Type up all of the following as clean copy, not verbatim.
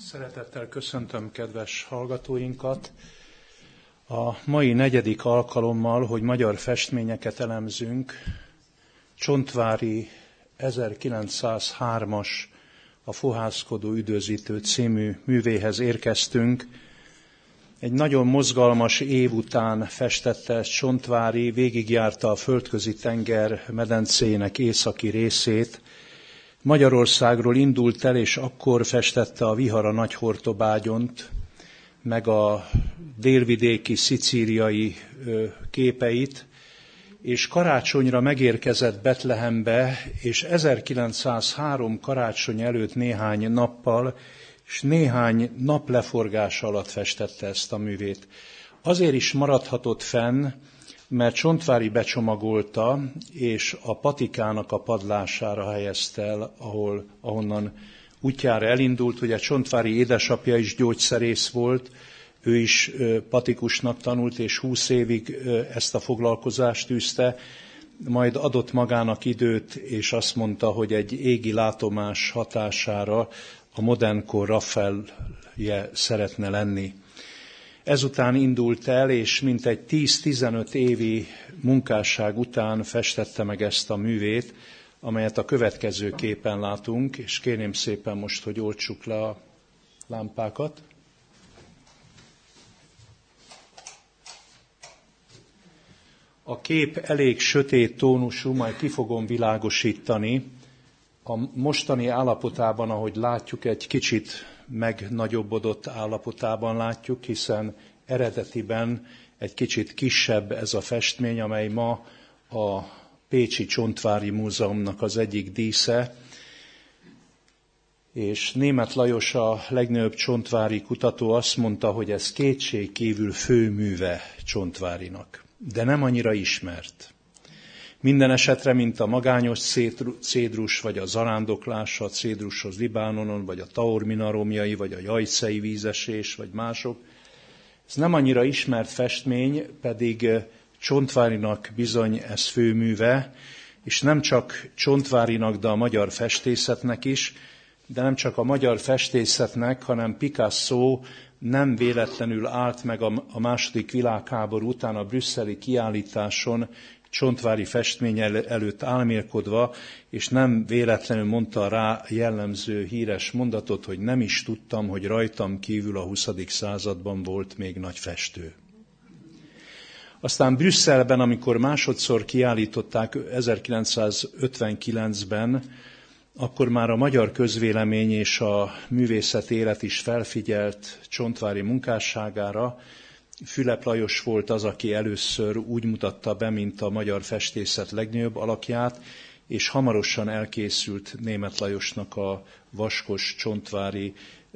Szeretettel köszöntöm kedves hallgatóinkat. A mai 4. alkalommal, hogy magyar festményeket elemzünk, Csontváry 1903-as A fohászkodó üdvözítő című művéhez érkeztünk. Egy nagyon mozgalmas év után festette ezt Csontváry, végigjárta a Földközi-tenger medencéjének északi részét. Magyarországról indult el, és akkor festette a Vihar a Nagyhortobágyont, meg a délvidéki, szicíliai képeit, és karácsonyra megérkezett Betlehembe, és 1903 karácsony előtt néhány nappal, és néhány nap leforgása alatt festette ezt a művét. Azért is maradhatott fenn, mert Csontváry becsomagolta, és a patikának a padlására helyezte el, ahonnan útjára elindult. Ugye Csontváry édesapja is gyógyszerész volt, ő is patikusnak tanult, és 20 évig ezt a foglalkozást űzte, majd adott magának időt, és azt mondta, hogy egy égi látomás hatására a modernkor Raffaelje szeretne lenni. Ezután indult el, és mintegy 10-15 évi munkásság után festette meg ezt a művét, amelyet a következő képen látunk, és kérném szépen most, hogy oltsuk le a lámpákat. A kép elég sötét tónusú, majd ki fogom világosítani. A mostani állapotában, ahogy látjuk, egy kicsit megnagyobbodott állapotában látjuk, hiszen eredetiben egy kicsit kisebb ez a festmény, amely ma a Pécsi Csontváry Múzeumnak az egyik dísze, és Németh Lajos, a legnagyobb csontváry kutató azt mondta, hogy ez kétségkívül főműve Csontvárynak, de nem annyira ismert. Minden esetre, mint a magányos cédrus, vagy a zarándoklás a cédrushoz Libánonon, vagy a Taormina romjai, vagy a jajcei vízesés, vagy mások. Ez nem annyira ismert festmény, pedig Csontvárynak bizony ez főműve, és nem csak Csontvárynak, de a magyar festészetnek is, de nem csak a magyar festészetnek, hanem Picasso nem véletlenül állt meg a II. Világháború után a brüsszeli kiállításon Csontváry festmény előtt álmélkodva, és nem véletlenül mondta rá jellemző híres mondatot, hogy nem is tudtam, hogy rajtam kívül a 20. században volt még nagy festő. Aztán Brüsszelben, amikor másodszor kiállították 1959-ben, akkor már a magyar közvélemény és a művészet élet is felfigyelt Csontváry munkásságára. Fülep Lajos volt az, aki először úgy mutatta be, mint a magyar festészet legnagyobb alakját, és hamarosan elkészült Németh Lajosnak a vaskos Csontváry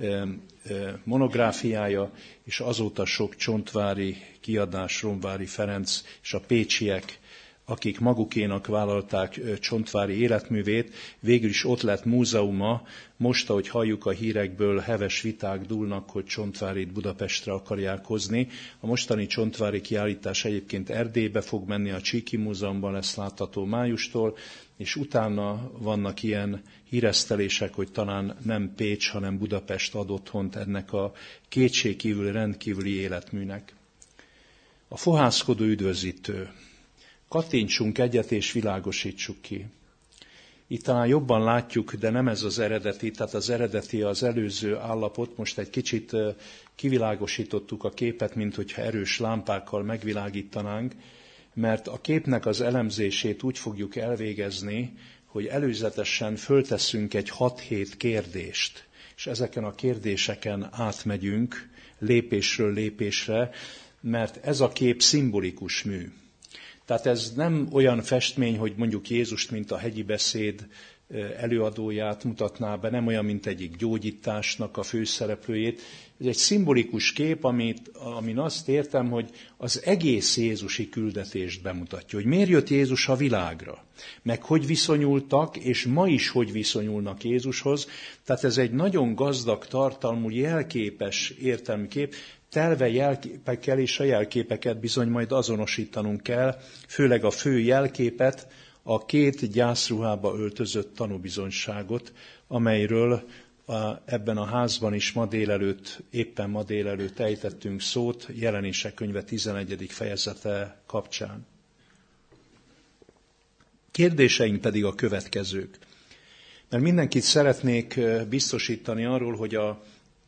monográfiája, és azóta sok Csontváry kiadás, Romváry Ferenc és a pécsiek, akik magukénak vállalták Csontváry életművét, végül is ott lett múzeuma. Most, ahogy halljuk a hírekből, heves viták dúlnak, hogy Csontváryt Budapestre akarják hozni. A mostani Csontváry kiállítás egyébként Erdélybe fog menni, a Csíki Múzeumban lesz látható májustól, és utána vannak ilyen híresztelések, hogy talán nem Pécs, hanem Budapest ad otthont ennek a kétségkívül rendkívüli életműnek. A fohászkodó üdvözítő. Kattintsunk egyet és világosítsuk ki. Itt talán jobban látjuk, de nem ez az eredeti, tehát az eredeti az előző állapot. Most egy kicsit kivilágosítottuk a képet, mint hogyha erős lámpákkal megvilágítanánk, mert a képnek az elemzését úgy fogjuk elvégezni, hogy előzetesen fölteszünk egy 6-7 kérdést, és ezeken a kérdéseken átmegyünk lépésről lépésre, mert ez a kép szimbolikus mű. Tehát ez nem olyan festmény, hogy mondjuk Jézust, mint a hegyi beszéd előadóját mutatná be, nem olyan, mint egyik gyógyításnak a főszereplőjét. Ez egy szimbolikus kép, amin azt értem, hogy az egész jézusi küldetést bemutatja, hogy miért jött Jézus a világra, meg hogy viszonyultak, és ma is hogy viszonyulnak Jézushoz. Tehát ez egy nagyon gazdag, tartalmú, jelképes értelmű kép, telve jelképekkel, és a jelképeket bizony majd azonosítanunk kell, főleg a fő jelképet, a 2 gyászruhába öltözött tanúbizonyságot, amelyről ebben a házban is éppen ma délelőtt ejtettünk szót, Jelenések könyve 11. fejezete kapcsán. Kérdéseink pedig a következők. Mert mindenkit szeretnék biztosítani arról, hogy a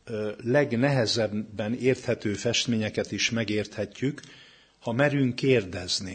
legnehezebben érthető festményeket is megérthetjük, ha merünk kérdezni.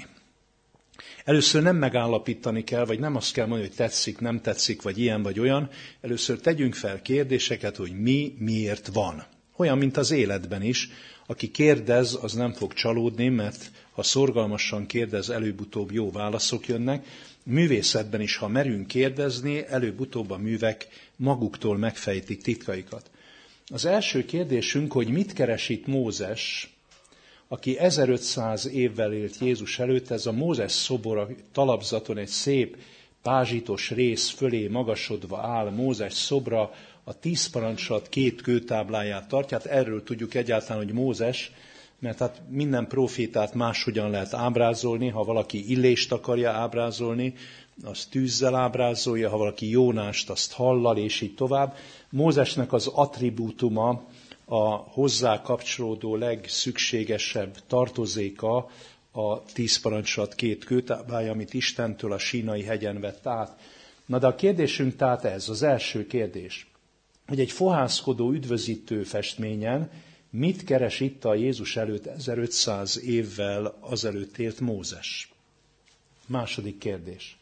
Először nem megállapítani kell, vagy nem azt kell mondani, hogy tetszik, nem tetszik, vagy ilyen, vagy olyan. Először tegyünk fel kérdéseket, hogy mi miért van. Olyan, mint az életben is. Aki kérdez, az nem fog csalódni, mert ha szorgalmasan kérdez, előbb-utóbb jó válaszok jönnek. Művészetben is, ha merünk kérdezni, előbb-utóbb a művek maguktól megfejtik titkaikat. Az első kérdésünk, hogy mit keres itt Mózes, aki 1500 évvel élt Jézus előtt, ez a Mózes szobor a talapzaton egy szép pázsitos rész fölé magasodva áll, Mózes szobra, a 10 parancsolat 2 kőtábláját tartja. Hát erről tudjuk egyáltalán, hogy Mózes, mert hát minden profétát máshogyan lehet ábrázolni, ha valaki Illést akarja ábrázolni, azt tűzzel ábrázolja, ha valaki Jónást, azt hallal, és így tovább. Mózesnek az attribútuma, a hozzá kapcsolódó legszükségesebb tartozéka a 10 parancsolat 2 kőtáblája, amit Istentől a Sínai hegyen vett át. Na de a kérdésünk tehát ez, az első kérdés, hogy egy fohászkodó üdvözítő festményen mit keres itt a Jézus előtt 1500 évvel azelőtt élt Mózes? Második kérdés.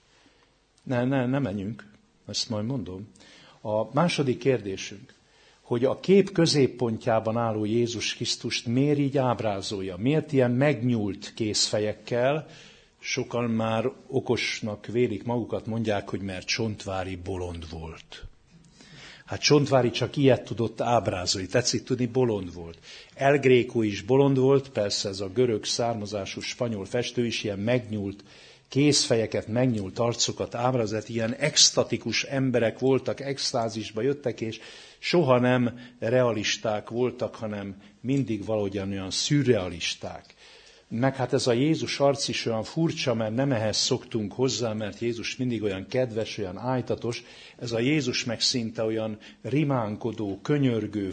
Ne menjünk, ezt majd mondom. A második kérdésünk, hogy a kép középpontjában álló Jézus Krisztust miért így ábrázolja? Miért ilyen megnyúlt kézfejekkel? Sokan már okosnak vélik magukat, mondják, hogy mert Csontváry bolond volt. Hát Csontváry csak ilyet tudott ábrázolni, tetszik tudni, bolond volt. El Greco is bolond volt, persze ez a görög származású spanyol festő is ilyen megnyúlt kézfejeket, megnyúlt arcokat ábrázolt, ilyen extatikus emberek voltak, extázisba jöttek, és soha nem realisták voltak, hanem mindig valahogyan olyan szürrealisták. Meg hát ez a Jézus arc is olyan furcsa, mert nem ehhez szoktunk hozzá, mert Jézus mindig olyan kedves, olyan ájtatos. Ez a Jézus meg szinte olyan rimánkodó, könyörgő,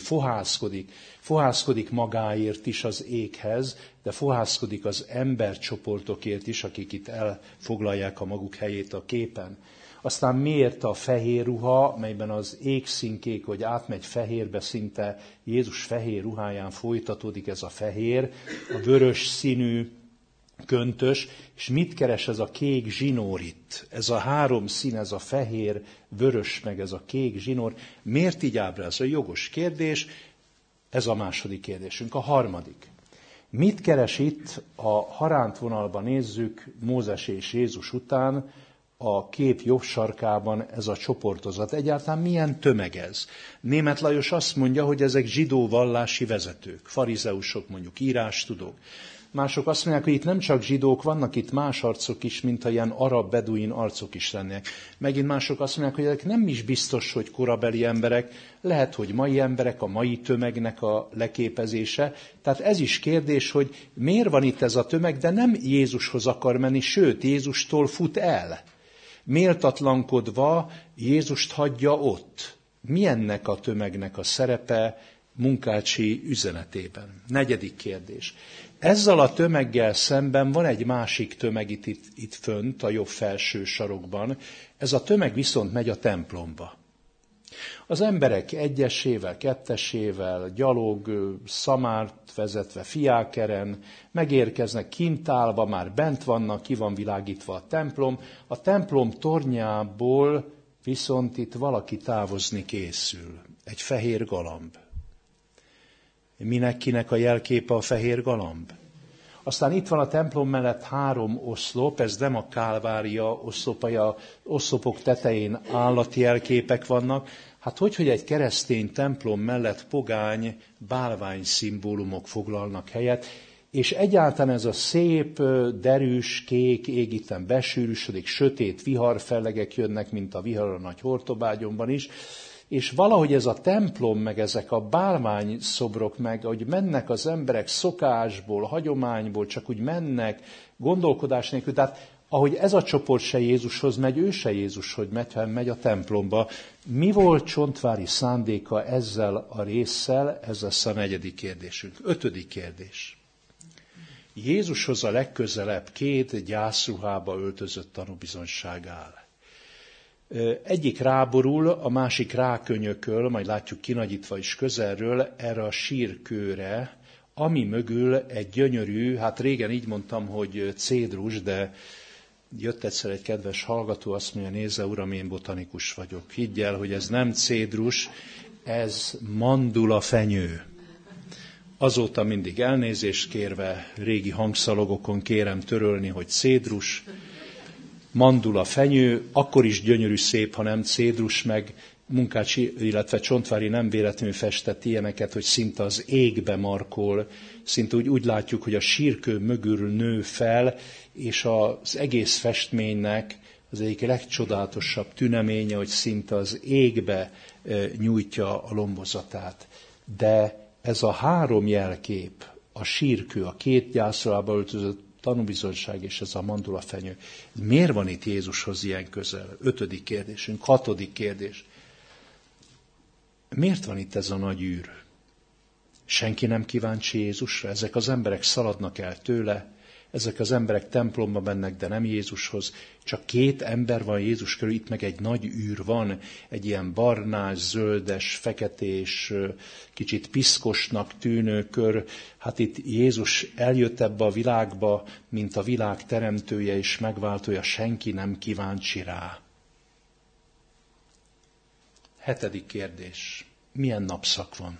fohászkodik magáért is az éghez, de fohászkodik az embercsoportokért is, akik itt elfoglalják a maguk helyét a képen. Aztán miért a fehér ruha, melyben az égszínkék, hogy átmegy fehérbe, szinte Jézus fehér ruháján folytatódik ez a fehér, a vörös színű köntös, és mit keres ez a kék zsinór itt? Ez a 3 szín, ez a fehér, vörös, meg ez a kék zsinór. Miért így ábrázol? Jogos kérdés, ez a második kérdésünk. A harmadik. Mit keres itt, a harántvonalban nézzük, Mózes és Jézus után, a kép jobb sarkában ez a csoportozat. Egyáltalán milyen tömeg ez? Németh Lajos azt mondja, hogy ezek zsidó vallási vezetők, farizeusok, mondjuk írástudók. Mások azt mondják, hogy itt nem csak zsidók, vannak itt más arcok is, mint ha ilyen arab beduin arcok is lennének. Megint mások azt mondják, hogy ezek nem is biztos, hogy korabeli emberek, lehet, hogy mai emberek, a mai tömegnek a leképezése. Tehát ez is kérdés, hogy miért van itt ez a tömeg, de nem Jézushoz akar menni, sőt, Jézustól fut el. Méltatlankodva Jézust hagyja ott. Milyennek a tömegnek a szerepe Munkácsi üzenetében? Negyedik kérdés. Ezzel a tömeggel szemben van egy másik tömeg itt fönt, a jobb felső sarokban. Ez a tömeg viszont megy a templomba. Az emberek egyesével, kettesével, gyalog, szamárt vezetve, fiákeren, megérkeznek kint állva, már bent vannak, ki van világítva a templom. A templom tornyából viszont itt valaki távozni készül. Egy fehér galamb. Kinek a jelképe a fehér galamb? Aztán itt van a templom mellett 3 oszlop, ez nem a Kálvária oszlopai, a oszlopok tetején állati jelképek vannak. Hát hogy egy keresztény templom mellett pogány, bálvány szimbólumok foglalnak helyet, és egyáltalán ez a szép, derűs, kék ég itten besűrűsödik, sötét viharfellegek jönnek, mint a vihar a nagy Hortobágyonban is, és valahogy ez a templom, meg ezek a bálvány szobrok, meg hogy mennek az emberek szokásból, hagyományból, csak úgy mennek, gondolkodás nélkül, tehát ahogy ez a csoport se Jézushoz megy, ő se Jézushoz megy a templomba. Mi volt Csontvári szándéka ezzel a résszel? Ez lesz a 4. kérdésünk. 5. kérdés. Jézushoz a legközelebb 2 gyászruhába öltözött tanúbizonyság áll. Egyik ráborul, a másik rákönyököl, majd látjuk kinagyítva is közelről, erre a sírkőre, ami mögül egy gyönyörű, hát régen így mondtam, hogy cédrus, de jött egyszer egy kedves hallgató, azt mondja, nézze uram, én botanikus vagyok. Higgy el, hogy ez nem cédrus, ez mandulafenyő. Azóta mindig elnézést kérve, régi hangszalagokon kérem törölni, hogy cédrus, mandulafenyő, akkor is gyönyörű szép, ha nem cédrus, meg Munkácsi, illetve Csontvári nem véletlenül festett ilyeneket, hogy szinte az égbe markol, szinte úgy látjuk, hogy a sírkő mögül nő fel, és az egész festménynek az egyik legcsodálatosabb tüneménye, hogy szinte az égbe nyújtja a lombozatát. De ez a 3 jelkép, a sírkő, a 2 gyászruhába öltözött tanúbizonyság és ez a mandulafenyő, miért van itt Jézushoz ilyen közel? 5. kérdésünk, 6. kérdés. Miért van itt ez a nagy űr? Senki nem kíváncsi Jézusra? Ezek az emberek szaladnak el tőle, ezek az emberek templomba mennek, de nem Jézushoz. Csak 2 ember van Jézus körül, itt meg egy nagy űr van, egy ilyen barnás, zöldes, feketés, kicsit piszkosnak tűnő kör. Hát itt Jézus eljött ebbe a világba, mint a világ teremtője és megváltója, senki nem kíváncsi rá. 7. kérdés. Milyen napszak van?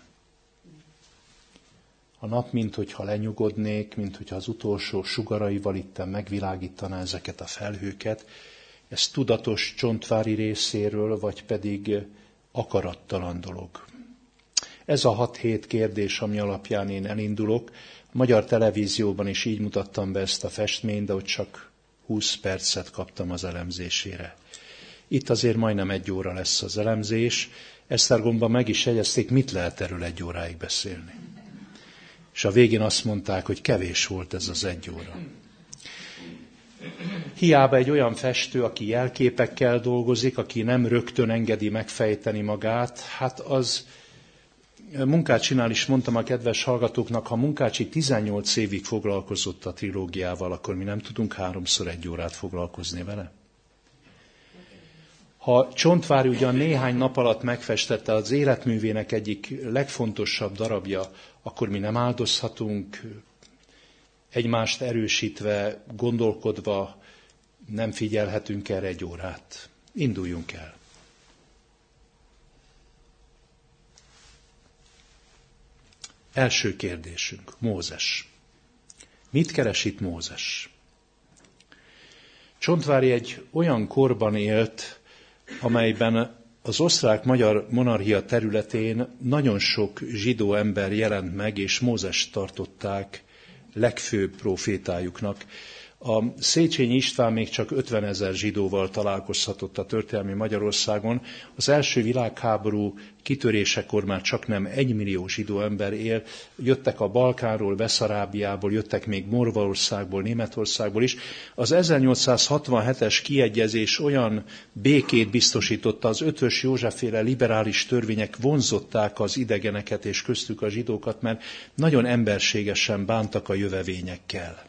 A nap, minthogyha lenyugodnék, minthogyha az utolsó sugaraival itten megvilágítaná ezeket a felhőket. Ez tudatos Csontvári részéről, vagy pedig akarattalan dolog? Ez a 6-7 kérdés, ami alapján én elindulok. A Magyar Televízióban is így mutattam be ezt a festményt, de ott csak 20 percet kaptam az elemzésére. Itt azért majdnem 1 óra lesz az elemzés. Esztergomban meg is jegyezték, mit lehet erről 1 óráig beszélni. És a végén azt mondták, hogy kevés volt ez az 1 óra. Hiába egy olyan festő, aki jelképekkel dolgozik, aki nem rögtön engedi megfejteni magát, hát az Munkácsinál is mondtam a kedves hallgatóknak, ha Munkácsi 18 évig foglalkozott a trilógiával, akkor mi nem tudunk 3-szor 1 órát foglalkozni vele. Ha Csontvári ugyan néhány nap alatt megfestette az életművének egyik legfontosabb darabja, akkor mi nem áldozhatunk, egymást erősítve, gondolkodva, nem figyelhetünk erre 1 órát. Induljunk el. Első kérdésünk, Mózes. Mit keres itt Mózes? Csontvári egy olyan korban élt, amelyben az osztrák-magyar monarchia területén nagyon sok zsidó ember jelent meg, és Mózest tartották legfőbb profétájuknak. A Széchenyi István még csak 50 000 zsidóval találkozhatott a történelmi Magyarországon. Az első világháború kitörésekor már csaknem 1 millió zsidó ember él. Jöttek a Balkánról, Beszarábiából, jöttek még Morvaországból, Németországból is. Az 1867-es kiegyezés olyan békét biztosította, az Ötvös Józsefféle liberális törvények vonzották az idegeneket és köztük a zsidókat, mert nagyon emberségesen bántak a jövevényekkel.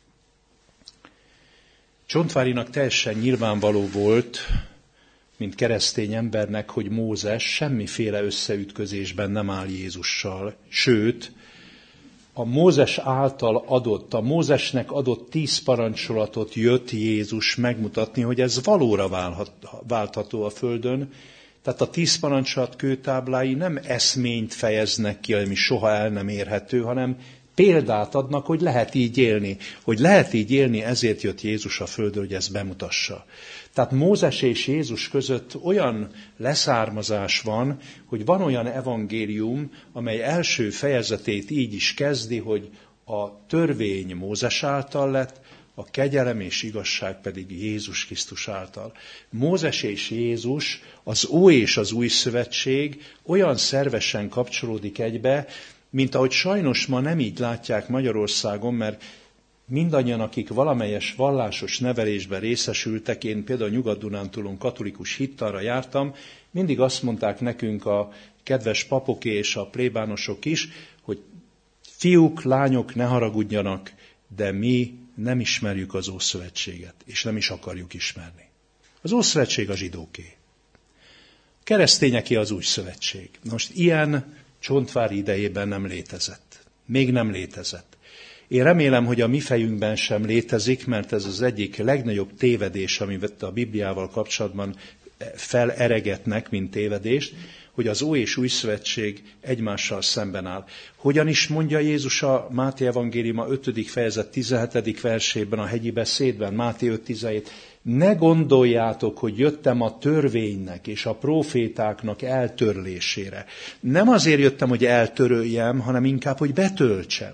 Csontvárinak teljesen nyilvánvaló volt, mint keresztény embernek, hogy Mózes semmiféle összeütközésben nem áll Jézussal. Sőt, a Mózes által adott, a Mózesnek adott 10 parancsolatot jött Jézus megmutatni, hogy ez valóra váltható a földön. Tehát a 10 parancsolat kőtáblái nem eszményt fejeznek ki, ami soha el nem érhető, hanem példát adnak, hogy lehet így élni. Hogy lehet így élni, ezért jött Jézus a földre, hogy ezt bemutassa. Tehát Mózes és Jézus között olyan leszármazás van, hogy van olyan evangélium, amely első fejezetét így is kezdi, hogy a törvény Mózes által lett, a kegyelem és igazság pedig Jézus Krisztus által. Mózes és Jézus, az Ó és az Új Szövetség olyan szervesen kapcsolódik egybe, mint ahogy sajnos ma nem így látják Magyarországon, mert mindannyian, akik valamelyes vallásos nevelésben részesültek, én például Nyugat-Dunántúlon katolikus hittanra jártam, mindig azt mondták nekünk a kedves papoké és a plébánosok is, hogy fiúk, lányok, ne haragudjanak, de mi nem ismerjük az Ószövetséget, és nem is akarjuk ismerni. Az Ószövetség a zsidóké. A keresztényeké az Új Szövetség. Most ilyen Csontváry idejében nem létezett. Még nem létezett. Én remélem, hogy a mi fejünkben sem létezik, mert ez az egyik legnagyobb tévedés, amit a Bibliával kapcsolatban feleregetnek, mint tévedést, hogy az Ój és Új Szövetség egymással szemben áll. Hogyan is mondja Jézus a Máté evangéliuma 5. fejezet 17. versében, a hegyi beszédben, Máté 5.17, ne gondoljátok, hogy jöttem a törvénynek és a prófétáknak eltörlésére. Nem azért jöttem, hogy eltöröljem, hanem inkább, hogy betöltsem.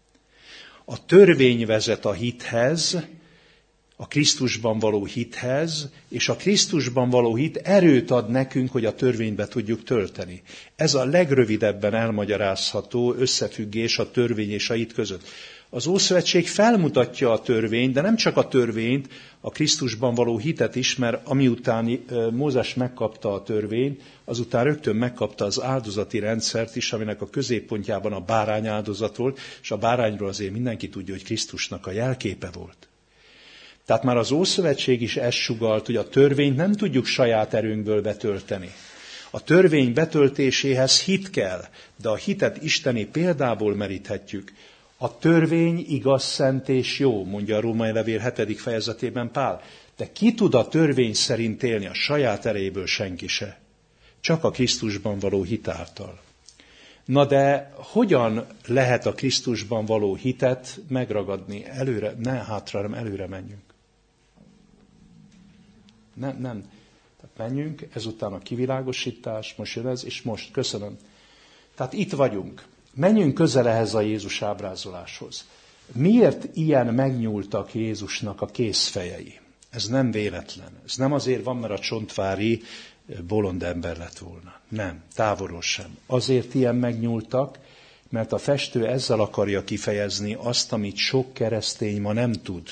A törvény vezet a hithez, a Krisztusban való hithez, és a Krisztusban való hit erőt ad nekünk, hogy a törvényt be tudjuk tölteni. Ez a legrövidebben elmagyarázható összefüggés a törvény és a hit között. Az Ószövetség felmutatja a törvényt, de nem csak a törvényt, a Krisztusban való hitet is, mert amiután Mózes megkapta a törvényt, azután rögtön megkapta az áldozati rendszert is, aminek a középpontjában a bárány áldozat volt, és a bárányról azért mindenki tudja, hogy Krisztusnak a jelképe volt. Tehát már az Ószövetség is ezt sugalt, hogy a törvényt nem tudjuk saját erőnkből betölteni. A törvény betöltéséhez hit kell, de a hitet isteni példából meríthetjük. A törvény igaz, szent és jó, mondja a Római levél 7. fejezetében Pál. De ki tud a törvény szerint élni? A saját erejéből senki se. Csak a Krisztusban való hit által. Na de hogyan lehet a Krisztusban való hitet megragadni? Előre, ne hátra, hanem előre menjünk. Nem. Tehát menjünk, ezután a kivilágosítás, most jön ez, és most, köszönöm. Tehát itt vagyunk. Menjünk közel ehhez a Jézus ábrázoláshoz. Miért ilyen megnyúltak Jézusnak a kézfejei? Ez nem véletlen. Ez nem azért van, mert a Csontváry bolond ember lett volna. Nem, távolról sem. Azért ilyen megnyúltak, mert a festő ezzel akarja kifejezni azt, amit sok keresztény ma nem tud.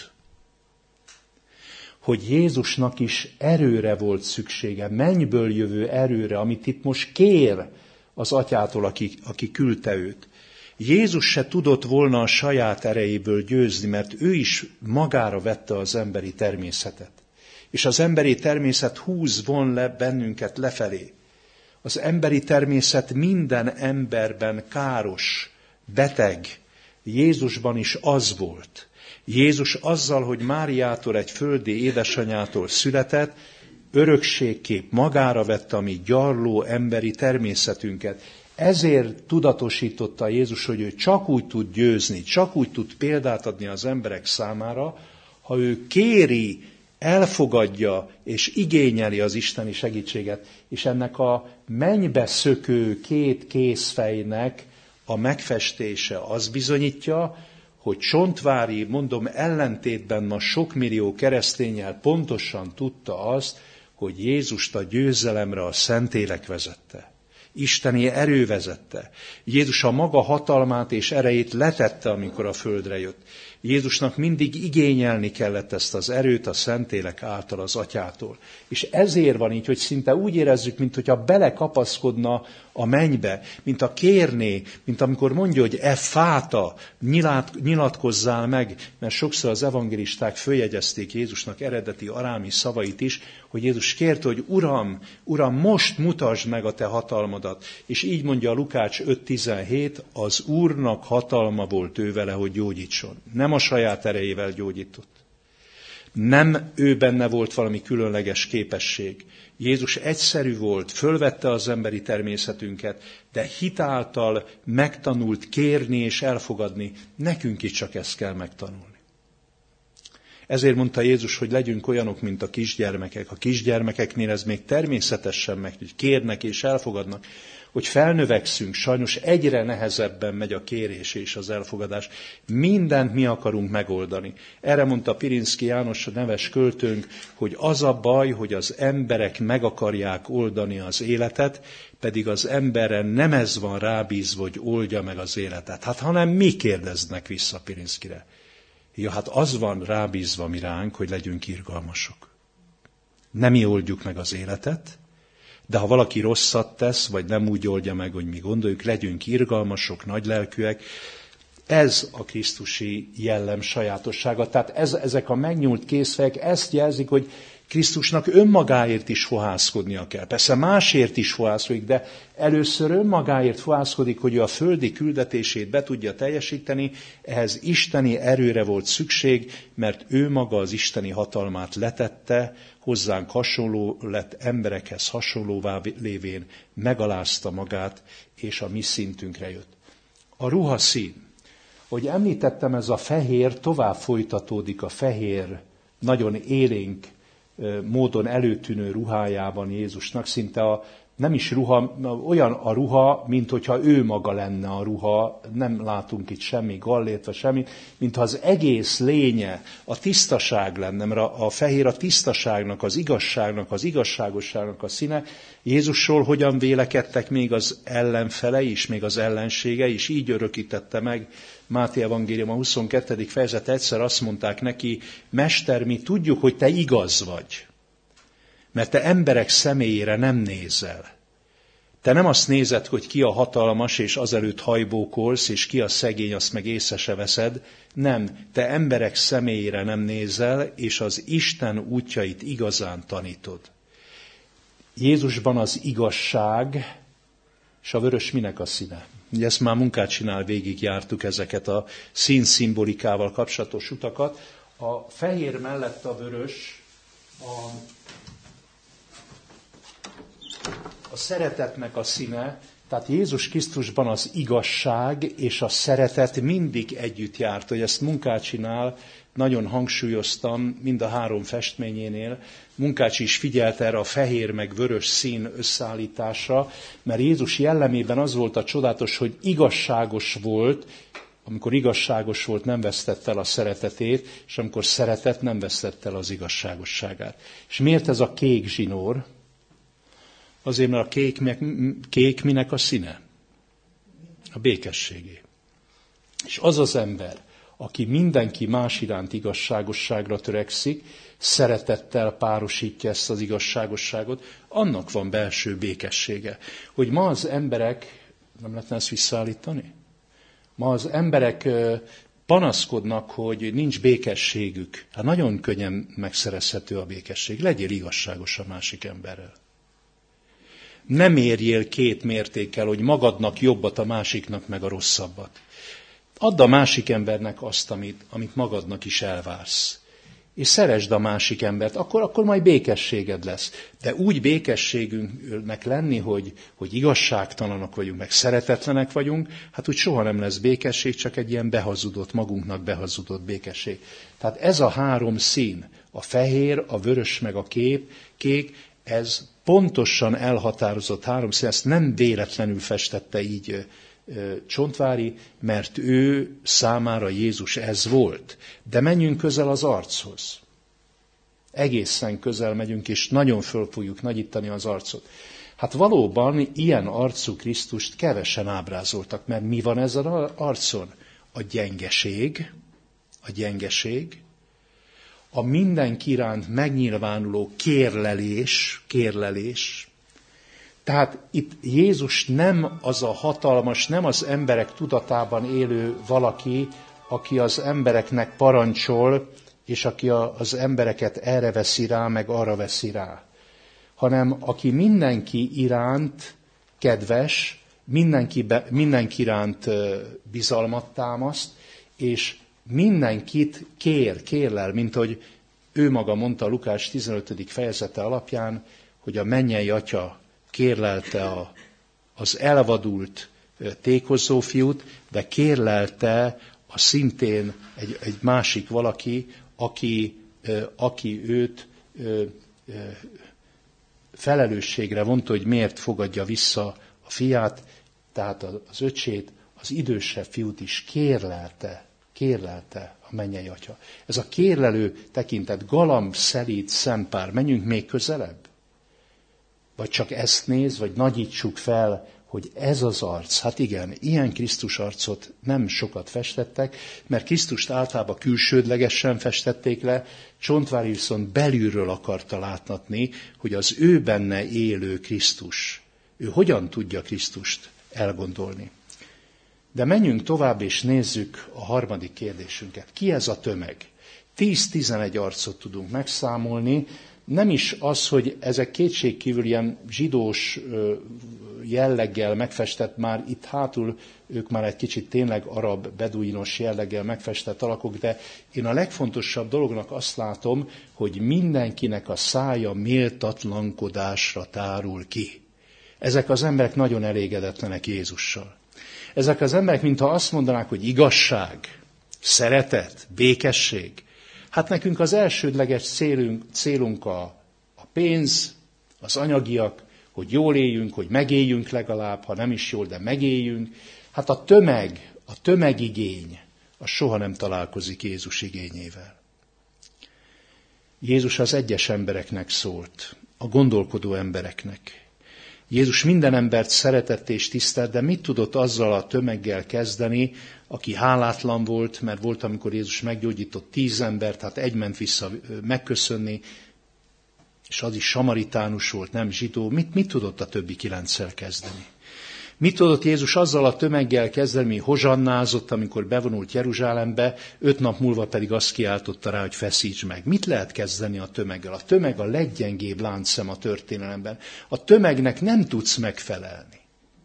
Hogy Jézusnak is erőre volt szüksége, mennyből jövő erőre, amit itt most kér az atyától, aki küldte őt. Jézus se tudott volna a saját erejéből győzni, mert ő is magára vette az emberi természetet. És az emberi természet von le bennünket lefelé. Az emberi természet minden emberben káros, beteg. Jézusban is az volt. Jézus azzal, hogy Máriától, egy földi édesanyától született, örökségképp magára vette a mi gyarló emberi természetünket. Ezért tudatosította Jézus, hogy ő csak úgy tud győzni, csak úgy tud példát adni az emberek számára, ha ő kéri, elfogadja és igényeli az isteni segítséget, és ennek a mennybe szökő két kézfejnek a megfestése az bizonyítja, hogy Csontváry, mondom, ellentétben ma sok millió kereszténnyel pontosan tudta azt, hogy Jézust a győzelemre a Szentlélek vezette. Isteni erő vezette. Jézus a maga hatalmát és erejét letette, amikor a földre jött. Jézusnak mindig igényelni kellett ezt az erőt a Szentlélek által az atyától. És ezért van így, hogy szinte úgy érezzük, mintha belekapaszkodna a mennybe, mint a kérné, mint amikor mondja, hogy fáta, nyilatkozzál meg, mert sokszor az evangélisták följegyezték Jézusnak eredeti arámi szavait is, hogy Jézus kérte, hogy Uram, most mutasd meg a te hatalmadat. És így mondja a Lukács 5.17, az Úrnak hatalma volt ő vele, hogy gyógyítson. Nem a saját erejével gyógyított. Nem ő benne volt valami különleges képesség. Jézus egyszerű volt, fölvette az emberi természetünket, de hitáltal megtanult kérni és elfogadni. Nekünk is csak ezt kell megtanulni. Ezért mondta Jézus, hogy legyünk olyanok, mint a kisgyermekek. A kisgyermekeknél ez még természetesen meg, hogy kérnek és elfogadnak. Hogy felnövekszünk, sajnos egyre nehezebben megy a kérés és az elfogadás. Mindent mi akarunk megoldani. Erre mondta Pirinszky János, a neves költőnk, hogy az a baj, hogy az emberek meg akarják oldani az életet, pedig az emberre nem ez van rábízva, hogy oldja meg az életet. Hát hanem mi kérdeznek vissza Pirinszkyre. Ja, hát az van rábízva mi ránk, hogy legyünk irgalmasok. Nem mi oldjuk meg az életet, de ha valaki rosszat tesz, vagy nem úgy oldja meg, hogy mi gondoljuk, legyünk irgalmasok, nagylelkűek. Ez a krisztusi jellem sajátossága. Tehát ezek a megnyúlt kézfejek ezt jelzik, hogy Krisztusnak önmagáért is fohászkodnia kell. Persze másért is fohászkodik, de először önmagáért fohászkodik, hogy ő a földi küldetését be tudja teljesíteni, ehhez isteni erőre volt szükség, mert ő maga az isteni hatalmát letette, hozzánk hasonló lett, emberekhez hasonlóvá lévén megalázta magát, és a mi szintünkre jött. A ruhaszín. Hogy említettem, ez a fehér tovább folytatódik a fehér, nagyon élénk módon előtűnő ruhájában Jézusnak, szinte nem is ruha, olyan a ruha, mint hogyha ő maga lenne a ruha, nem látunk itt semmi gallért, vagy semmit, mintha az egész lénye a tisztaság lenne, mert a fehér a tisztaságnak, az igazságnak, az igazságosságnak a színe. Jézusról hogyan vélekedtek még az ellenfele is, még az ellensége is, így örökítette meg Máté evangélium a 22. fejezet, egyszer azt mondták neki, Mester, mi tudjuk, hogy te igaz vagy, mert te emberek személyére nem nézel. Te nem azt nézed, hogy ki a hatalmas, és azelőtt hajbókolsz, és ki a szegény, azt meg észre se veszed. Nem, te emberek személyére nem nézel, és az Isten útjait igazán tanítod. Jézusban az igazság, és a vörös minek a színe? Ugye ezt már munkát csinál, végigjártuk ezeket a színszimbólikával kapcsolatos utakat. A fehér mellett a vörös, a szeretetnek a színe, tehát Jézus Krisztusban az igazság és a szeretet mindig együtt járt, hogy ezt munkát csinál, nagyon hangsúlyoztam mind a 3 festményénél. Munkács is figyelt erre a fehér meg vörös szín összeállításra, mert Jézus jellemében az volt a csodálatos, hogy igazságos volt, amikor igazságos volt, nem vesztette el a szeretetét, és amikor szeretett, nem vesztette el az igazságosságát. És miért ez a kék zsinór? Azért, mert a kék minek a színe? A békességé. És az az ember, aki mindenki más iránt igazságosságra törekszik, szeretettel párosítja ezt az igazságosságot, annak van belső békessége. Hogy ma az emberek, nem lehetne ezt visszaállítani? Ma az emberek panaszkodnak, hogy nincs békességük. Hát nagyon könnyen megszerezhető a békesség. Legyél igazságos a másik emberrel. Nem mérjél 2 mértékkel, hogy magadnak jobbat, a másiknak meg a rosszabbat. Add a másik embernek azt, amit magadnak is elvársz. És szeresd a másik embert, akkor majd békességed lesz. De úgy békességünknek lenni, hogy igazságtalanok vagyunk, meg szeretetlenek vagyunk, hát úgy soha nem lesz békesség, csak egy ilyen behazudott, magunknak behazudott békesség. Tehát ez a 3 szín, a fehér, a vörös meg a kék, ez pontosan elhatározott 3 szín, ezt nem véletlenül festette így Csontváry, mert ő számára Jézus ez volt. De menjünk közel az archoz. Egészen közel megyünk, és nagyon föl fogjuk nagyítani az arcot. Hát valóban ilyen arcú Krisztust kevesen ábrázoltak, mert mi van ezen az arcon? A gyengeség, a mindenki iránt megnyilvánuló kérlelés. Tehát itt Jézus nem az a hatalmas, nem az emberek tudatában élő valaki, aki az embereknek parancsol, és aki az embereket erre veszi rá, meg arra veszi rá. Hanem aki mindenki iránt kedves, mindenki iránt bizalmat támaszt, és mindenkit kérlel, mint hogy ő maga mondta a Lukács 15. fejezete alapján, hogy a mennyei atya kérlelte az elvadult tékozó fiút, de kérlelte a szintén egy másik valaki, aki őt felelősségre vonta, hogy miért fogadja vissza a fiát, tehát az öcsét, az idősebb fiút is kérlelte a mennyei atya. Ez a kérlelő tekintet, galamb, szelíd, szempár, menjünk még közelebb? Vagy csak ezt néz, vagy nagyítsuk fel, hogy ez az arc, hát igen, ilyen Krisztus arcot nem sokat festettek, mert Krisztust általában külsődlegesen festették le, Csontváry viszont belülről akarta láttatni, hogy az ő benne élő Krisztus, ő hogyan tudja Krisztust elgondolni. De menjünk tovább, és nézzük a harmadik kérdésünket. Ki ez a tömeg? 10-11 arcot tudunk megszámolni, nem is az, hogy ezek kétségkívül ilyen zsidós jelleggel megfestett, már itt hátul ők már egy kicsit tényleg arab, beduinos jelleggel megfestett alakok, de én a legfontosabb dolognak azt látom, hogy mindenkinek a szája méltatlankodásra tárul ki. Ezek az emberek nagyon elégedetlenek Jézussal. Ezek az emberek, mintha azt mondanák, hogy igazság, szeretet, békesség. Hát nekünk az elsődleges célunk a pénz, az anyagiak, hogy jól éljünk, hogy megéljünk legalább, ha nem is jól, de megéljünk. Hát a tömegigény, az soha nem találkozik Jézus igényével. Jézus az egyes embereknek szólt, a gondolkodó embereknek. Jézus minden embert szeretett és tisztelt, de mit tudott azzal a tömeggel kezdeni, aki hálátlan volt, mert volt, amikor Jézus meggyógyított 10 embert, hát egy ment vissza megköszönni, és az is samaritánus volt, nem zsidó. Mit tudott a többi 9-szel kezdeni? Mit tudott Jézus azzal a tömeggel kezdeni, mi hozsannázott, amikor bevonult Jeruzsálembe, 5 nap múlva pedig azt kiáltotta rá, hogy feszíts meg. Mit lehet kezdeni a tömeggel? A tömeg a leggyengébb láncszem a történelemben. A tömegnek nem tudsz megfelelni.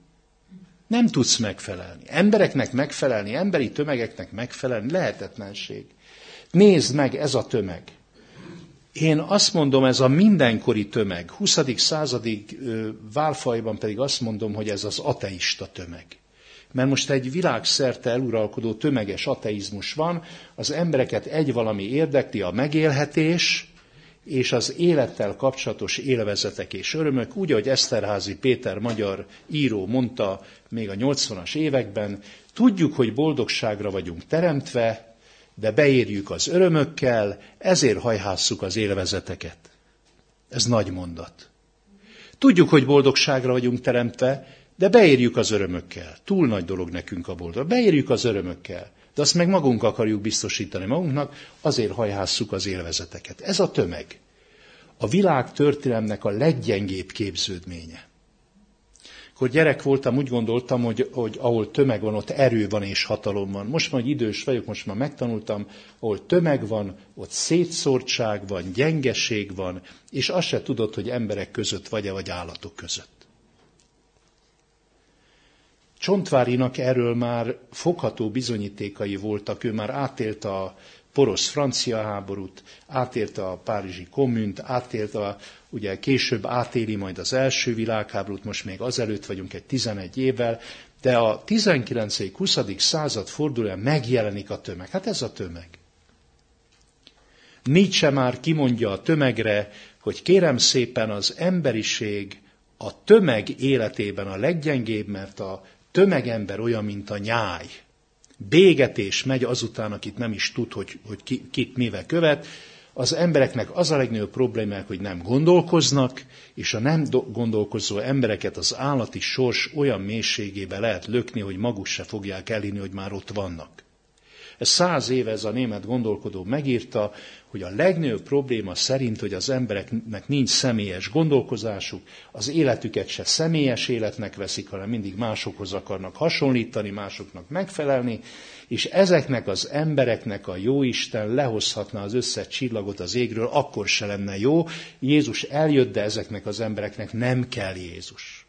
Nem tudsz megfelelni. Embereknek megfelelni, emberi tömegeknek megfelelni lehetetlenség. Nézd meg, ez a tömeg. Én azt mondom, ez a mindenkori tömeg, 20. századig válfajban pedig azt mondom, hogy ez az ateista tömeg. Mert most egy világszerte eluralkodó tömeges ateizmus van, az embereket egy valami érdekli, a megélhetés és az élettel kapcsolatos élvezetek és örömök, úgy, ahogy Eszterházy Péter magyar író mondta még a 80-as években, tudjuk, hogy boldogságra vagyunk teremtve, de beérjük az örömökkel, ezért hajhásszuk az élvezeteket. Ez nagy mondat. Tudjuk, hogy boldogságra vagyunk teremtve, de beérjük az örömökkel. Túl nagy dolog nekünk a boldog. Beérjük az örömökkel, de azt meg magunk akarjuk biztosítani magunknak, azért hajhásszuk az élvezeteket. Ez a tömeg. A világ történelemnek a leggyengébb képződménye. Akkor gyerek voltam, úgy gondoltam, hogy ahol tömeg van, ott erő van és hatalom van. Most már idős vagyok, most már megtanultam, ahol tömeg van, ott szétszórtság van, gyengeség van, és azt se tudod, hogy emberek között vagy-e, vagy állatok között. Csontvárynak erről már fogható bizonyítékai voltak, ő már átélte a porosz-francia háborút, átélte a párizsi kommunt, ugye később átéli majd az első világháborút, most még azelőtt vagyunk egy 11 évvel, de a 19.-20. század fordulóján megjelenik a tömeg. Hát ez a tömeg. Nietzsche már kimondja a tömegre, hogy kérem szépen az emberiség a tömeg életében a leggyengébb, mert a tömegember olyan, mint a nyáj. Bégetés megy azután, akit nem is tud, hogy kit mivel követ. Az embereknek az a legnagyobb problémák, hogy nem gondolkoznak, és a nem gondolkozó embereket az állati sors olyan mélységébe lehet lökni, hogy maguk se fogják elhinni, hogy már ott vannak. Ez 100 éve ez a német gondolkodó megírta, hogy a legnagyobb probléma szerint, hogy az embereknek nincs személyes gondolkozásuk, az életüket se személyes életnek veszik, hanem mindig másokhoz akarnak hasonlítani, másoknak megfelelni, és ezeknek az embereknek a jóisten lehozhatna az összes csillagot az égről, akkor se lenne jó. Jézus eljött, de ezeknek az embereknek nem kell Jézus.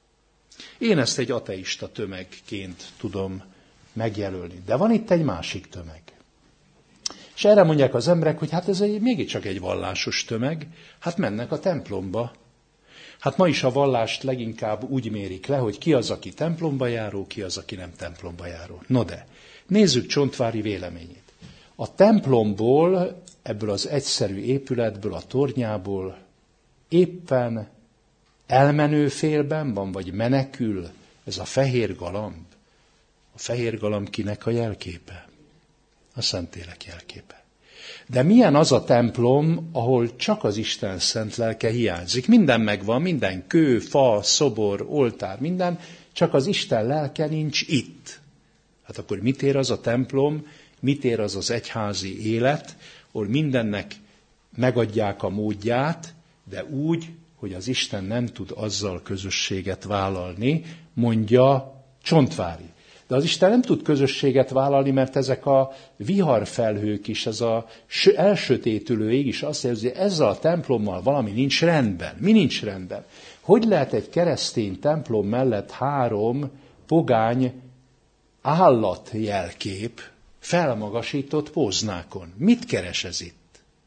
Én ezt egy ateista tömegként tudom megjelölni. De van itt egy másik tömeg. És erre mondják az emberek, hogy hát ez mégiscsak egy vallásos tömeg, hát mennek a templomba. Hát ma is a vallást leginkább úgy mérik le, hogy ki az, aki templomba járó, ki az, aki nem templomba járó. No de, nézzük Csontváry véleményét. A templomból, ebből az egyszerű épületből, a tornyából éppen elmenő félben van, vagy menekül ez a fehér galamb. A fehér galamb kinek a jelképe? A Szentlélek jelképe. De milyen az a templom, ahol csak az Isten szent lelke hiányzik? Minden megvan, minden kő, fa, szobor, oltár, minden, csak az Isten lelke nincs itt. Hát akkor mit ér az a templom, mit ér az az egyházi élet, ahol mindennek megadják a módját, de úgy, hogy az Isten nem tud azzal közösséget vállalni, mondja Csontváry. De az Isten nem tud közösséget vállalni, mert ezek a viharfelhők is, ez az elsötétülő ég is azt érzi, hogy ezzel a templommal valami nincs rendben. Mi nincs rendben? Hogy lehet egy keresztény templom mellett 3 pogány állatjelkép felmagasított póznákon? Mit keres ez itt?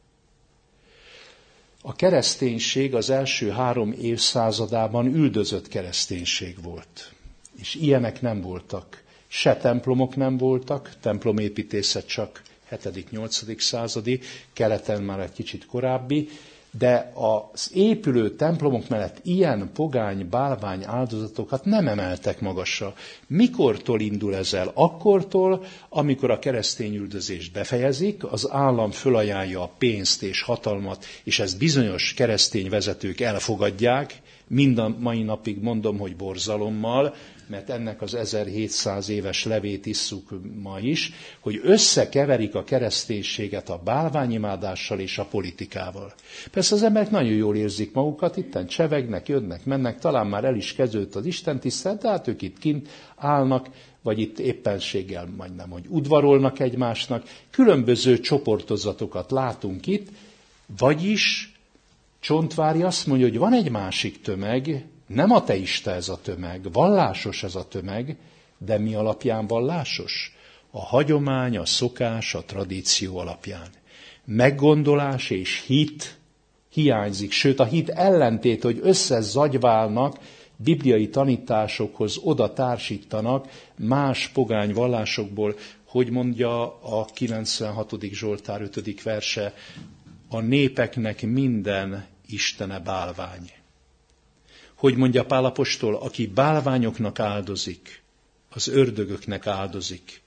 A kereszténység az első 3 évszázadában üldözött kereszténység volt. És ilyenek nem voltak. Se templomok nem voltak, templomépítészet csak 7.-8. századi, keleten már egy kicsit korábbi, de az épülő templomok mellett ilyen pogány, bálvány áldozatokat nem emeltek magasra. Mikortól indul ez el? Akkortól, amikor a keresztény üldözést befejezik, az állam fölajánlja a pénzt és hatalmat, és ezt bizonyos keresztény vezetők elfogadják, mind a mai napig mondom, hogy borzalommal, mert ennek az 1700 éves levét isszuk ma is, hogy összekeverik a kereszténységet a bálványimádással és a politikával. Persze az emberek nagyon jól érzik magukat, itten csevegnek, jönnek, mennek, talán már el is kezdődött az istentisztelet, de hát ők itt kint állnak, vagy itt éppenséggel majdnem, hogy udvarolnak egymásnak. Különböző csoportozatokat látunk itt, vagyis Csontváry azt mondja, hogy van egy másik tömeg, nem ateista ez a tömeg, vallásos ez a tömeg, de mi alapján vallásos? A hagyomány, a szokás, a tradíció alapján. Meggondolás és hit hiányzik, sőt a hit ellentét, hogy összezagyválnak, bibliai tanításokhoz oda társítanak más pogány vallásokból, hogy mondja a 96. Zsoltár 5. verse, a népeknek minden istene bálvány. Hogy mondja Pál apostol, aki bálványoknak áldozik, az ördögöknek áldozik.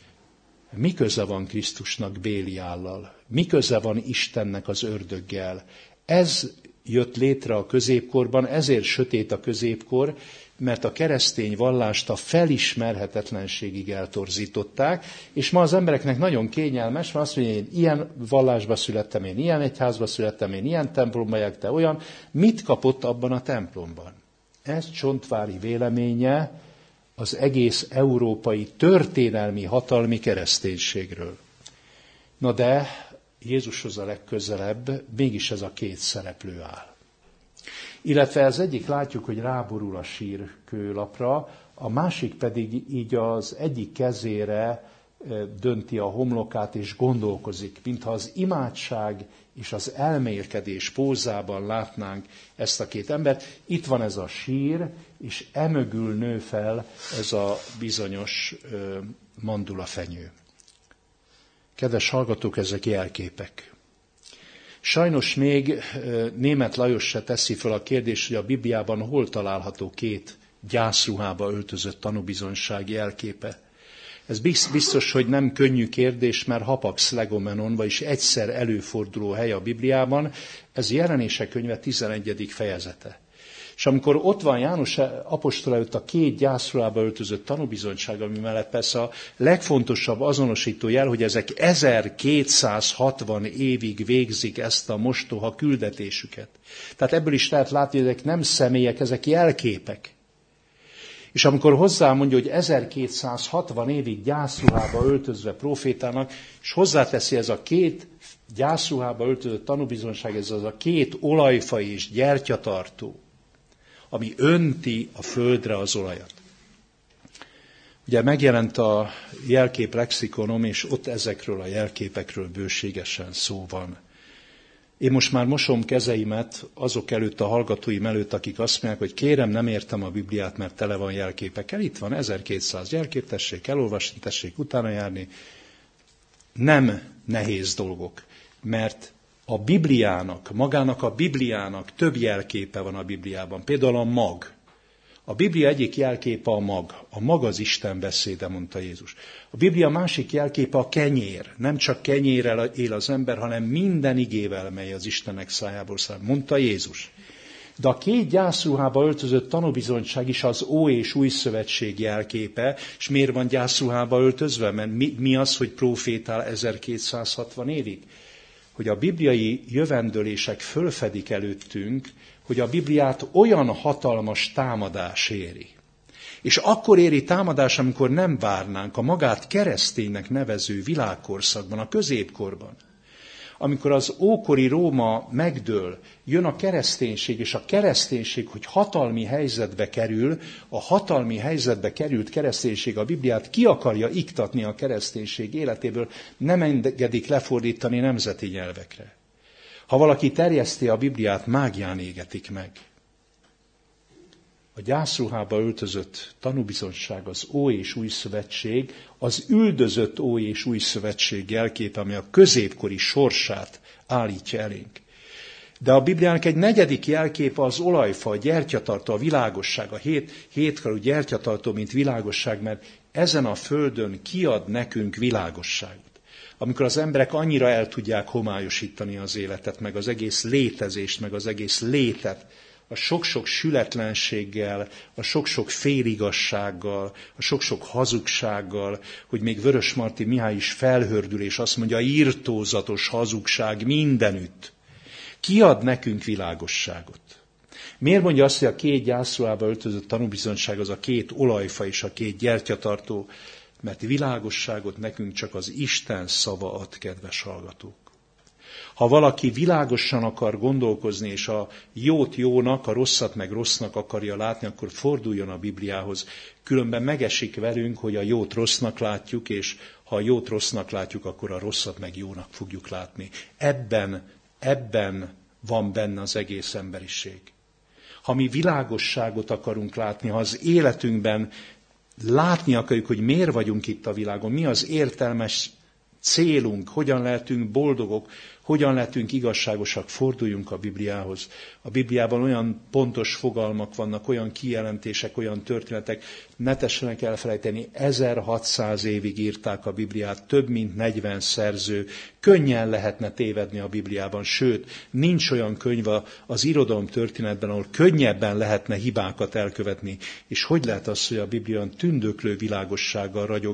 Mi köze van Krisztusnak Béliállal? Mi köze van Istennek az ördöggel? Ez jött létre a középkorban, ezért sötét a középkor, mert a keresztény vallást a felismerhetetlenségig eltorzították, és ma az embereknek nagyon kényelmes, mert azt mondja, én ilyen vallásba születtem, én ilyen egyházba születtem, én ilyen templomba járok, te olyan. Mit kapott abban a templomban? Ez Csontváry véleménye az egész európai történelmi hatalmi kereszténységről. Na de Jézushoz a legközelebb mégis ez a 2 szereplő áll. Illetve az egyik látjuk, hogy ráborul a sírkőlapra, a másik pedig így az egyik kezére dönti a homlokát és gondolkozik, mintha az imádság és az elmélkedés pózában látnánk ezt a 2 embert. Itt van ez a sír, és emögül nő fel ez a bizonyos mandulafenyő. Kedves hallgatók, ezek jelképek. Sajnos még Németh Lajos se teszi fel a kérdést, hogy a Bibliában hol található 2 gyászruhába öltözött tanúbizonyság jelképe. Ez biztos, hogy nem könnyű kérdés, mert hapax legomenon, vagyis egyszer előforduló hely a Bibliában, ez Jelenések könyve 11. fejezete. És amikor ott van János apostol előtt a 2 gyászruhába öltözött tanúbizonyság, ami mellett persze a legfontosabb azonosító jel, hogy ezek 1260 évig végzik ezt a mostoha küldetésüket. Tehát ebből is lehet látni, hogy ezek nem személyek, ezek jelképek. És amikor hozzá mondja, hogy 1260 évig gyászruhába öltözve profétának, és hozzáteszi ez a 2 gyászruhába öltözött tanúbizonyság, ez az a 2 olajfa és gyertyatartó, ami önti a földre az olajat. Ugye megjelent a jelkép lexikonom, és ott ezekről a jelképekről bőségesen szó van. Én most már mosom kezeimet azok előtt, a hallgatóim előtt, akik azt mondják, hogy kérem, nem értem a Bibliát, mert tele van jelképekkel. Itt van 1200 jelkép, tessék elolvasni, tessék utána járni. Nem nehéz dolgok, mert a Bibliának, magának a Bibliának több jelképe van a Bibliában. Például a mag. A Biblia egyik jelképe a mag. A mag az Isten beszéde, mondta Jézus. A Biblia másik jelképe a kenyér. Nem csak kenyérrel él az ember, hanem minden igével, mely az Istennek szájából származik, mondta Jézus. De a két gyászruhába öltözött tanúbizonyság is az Ó és Új Szövetség jelképe, és miért van gyászruhába öltözve? Mert mi az, hogy prófétál 1260 évig? Hogy a bibliai jövendőlések fölfedik előttünk, hogy a Bibliát olyan hatalmas támadás éri. És akkor éri támadás, amikor nem várnánk a magát kereszténynek nevező világkorszakban, a középkorban. Amikor az ókori Róma megdől, jön a kereszténység, és a kereszténység, hogy hatalmi helyzetbe kerül, a hatalmi helyzetbe került kereszténység a Bibliát ki akarja iktatni a kereszténység életéből, nem engedik lefordítani nemzeti nyelvekre. Ha valaki terjeszti a Bibliát, mágián égetik meg. A gyászruhába öltözött tanúbizonyság, az Ó és Új Szövetség, az üldözött Ó és Új Szövetség jelképe, ami a középkori sorsát állítja elénk. De a Bibliának egy negyedik jelképe az olajfa, a gyertyatartó, a világosság, a hétkarú gyertyatartó, mint világosság, mert ezen a földön kiad nekünk világosságot. Amikor az emberek annyira el tudják homályosítani az életet, meg az egész létezést, meg az egész létet, a sok-sok sületlenséggel, a sok-sok féligassággal, a sok-sok hazugsággal, hogy még Vörösmarty Mihály is felhördül, és azt mondja, irtózatos hazugság mindenütt. Ki ad nekünk világosságot? Miért mondja azt, hogy a két gyászruhába öltözött tanúbizonyság az a két olajfa és a két gyertyatartó? Mert világosságot nekünk csak az Isten szava ad, kedves hallgatók. Ha valaki világosan akar gondolkozni, és a jót jónak, a rosszat meg rossznak akarja látni, akkor forduljon a Bibliához. Különben megesik velünk, hogy a jót rossznak látjuk, és ha a jót rossznak látjuk, akkor a rosszat meg jónak fogjuk látni. Ebben van benne az egész emberiség. Ha mi világosságot akarunk látni, ha az életünkben látni akarjuk, hogy miért vagyunk itt a világon, mi az értelmes célunk, hogyan lehetünk boldogok, hogyan lehetünk igazságosak, forduljunk a Bibliához. A Bibliában olyan pontos fogalmak vannak, olyan kijelentések, olyan történetek, ne tessenek elfelejteni, 1600 évig írták a Bibliát, több mint 40 szerző, könnyen lehetne tévedni a Bibliában, sőt, nincs olyan könyv az irodalom történetben, ahol könnyebben lehetne hibákat elkövetni. És hogy lehet az, hogy a Biblia tündöklő világossággal ragyog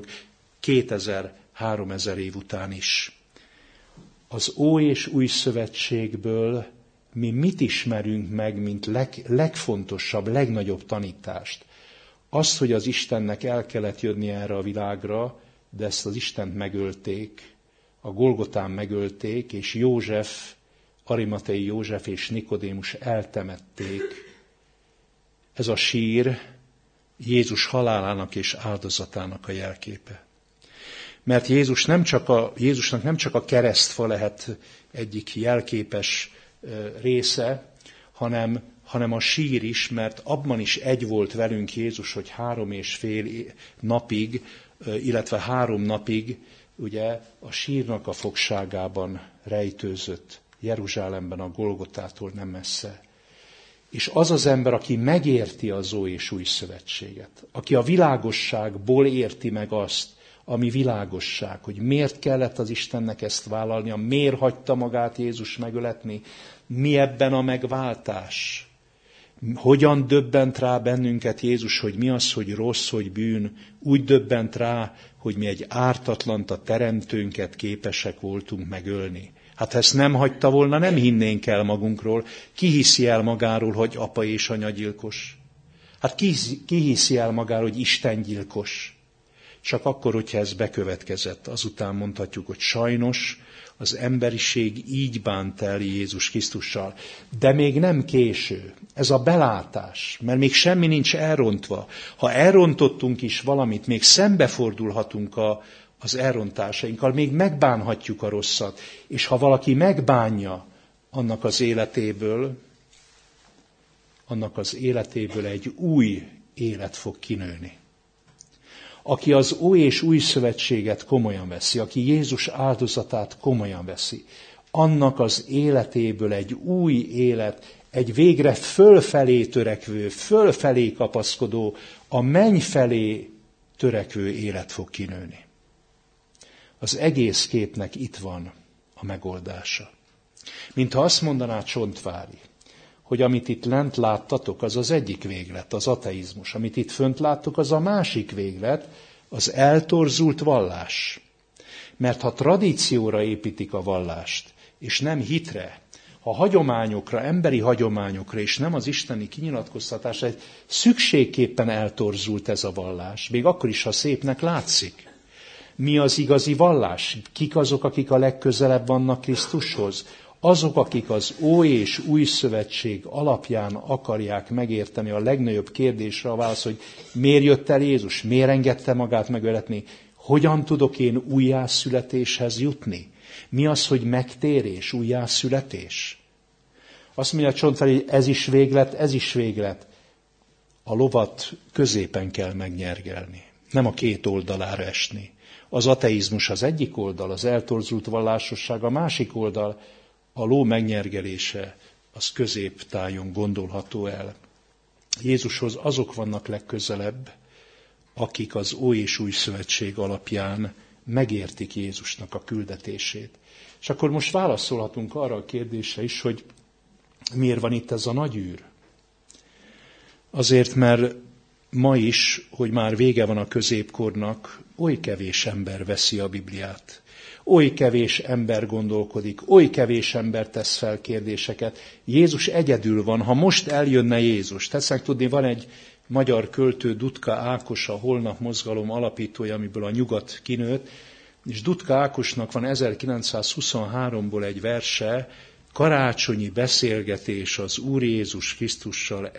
2000-3000 év után is? Az Ó és Új Szövetségből mi mit ismerünk meg, mint legfontosabb, legnagyobb tanítást? Azt, hogy az Istennek el kellett jönni erre a világra, de ezt az Istent megölték, a Golgotán megölték, és József, Arimatei József és Nikodémus eltemették. Ez a sír Jézus halálának és áldozatának a jelképe. Mert Jézusnak nem csak a keresztfa lehet egyik jelképes része, hanem a sír is, mert abban is egy volt velünk Jézus, hogy 3,5 napig, illetve 3 napig ugye a sírnak a fogságában rejtőzött, Jeruzsálemben a Golgotától nem messze. És az az ember, aki megérti az Ó és Új Szövetséget, aki a világosságból érti meg azt, ami világosság, hogy miért kellett az Istennek ezt vállalnia, miért hagyta magát Jézus megöletni, mi ebben a megváltás. Hogyan döbbent rá bennünket Jézus, hogy mi az, hogy rossz, hogy bűn, úgy döbbent rá, hogy mi egy ártatlant, a teremtőnket képesek voltunk megölni. Hát ha ezt nem hagyta volna, nem hinnénk el magunkról. Ki hiszi el magáról, hogy apa és anya gyilkos? Hát ki hiszi el magáról, hogy Isten gyilkos? Csak akkor, hogyha ez bekövetkezett, azután mondhatjuk, hogy sajnos az emberiség így bánt el Jézus Krisztussal. De még nem késő. Ez a belátás, mert még semmi nincs elrontva. Ha elrontottunk is valamit, még szembefordulhatunk az elrontásainkkal, még megbánhatjuk a rosszat. És ha valaki megbánja annak az életéből egy új élet fog kinőni. Aki az Ó és Új Szövetséget komolyan veszi, aki Jézus áldozatát komolyan veszi, annak az életéből egy új élet, egy végre fölfelé törekvő, fölfelé kapaszkodó, a menny felé törekvő élet fog kinőni. Az egész képnek itt van a megoldása. Mintha azt mondaná Csontváry, hogy amit itt lent láttatok, az az egyik véglet, az ateizmus. Amit itt fönt láttok, az a másik véglet, az eltorzult vallás. Mert ha tradícióra építik a vallást, és nem hitre, ha hagyományokra, emberi hagyományokra, és nem az isteni kinyilatkoztatásra, szükségképpen eltorzult ez a vallás, még akkor is, ha szépnek látszik. Mi az igazi vallás? Kik azok, akik a legközelebb vannak Krisztushoz? Azok, akik az Ój és Új Szövetség alapján akarják megérteni a legnagyobb kérdésre a válasz, hogy miért jött el Jézus, miért engedte magát megöletni, hogyan tudok én újjászületéshez jutni? Mi az, hogy megtérés, újjászületés? Azt mondja a Csontvári, hogy ez is véglet, ez is véglet. A lovat középen kell megnyergelni, nem a két oldalára esni. Az ateizmus az egyik oldal, az eltorzult vallásosság a másik oldal, a ló megnyergelése az középtájon gondolható el. Jézushoz azok vannak legközelebb, akik az Ój és Új Szövetség alapján megértik Jézusnak a küldetését. És akkor most válaszolhatunk arra a kérdésre is, hogy miért van itt ez a nagy űr? Azért, mert ma is, hogy már vége van a középkornak, oly kevés ember veszi a Bibliát. Oly kevés ember gondolkodik, oly kevés ember tesz fel kérdéseket. Jézus egyedül van, ha most eljönne Jézus. Teszek tudni, van egy magyar költő, Dutka Ákos, a Holnap Mozgalom alapítója, amiből a nyugat kinőtt, és Dutka Ákosnak van 1923-ból egy verse, Karácsonyi beszélgetés az Úr Jézus Krisztussal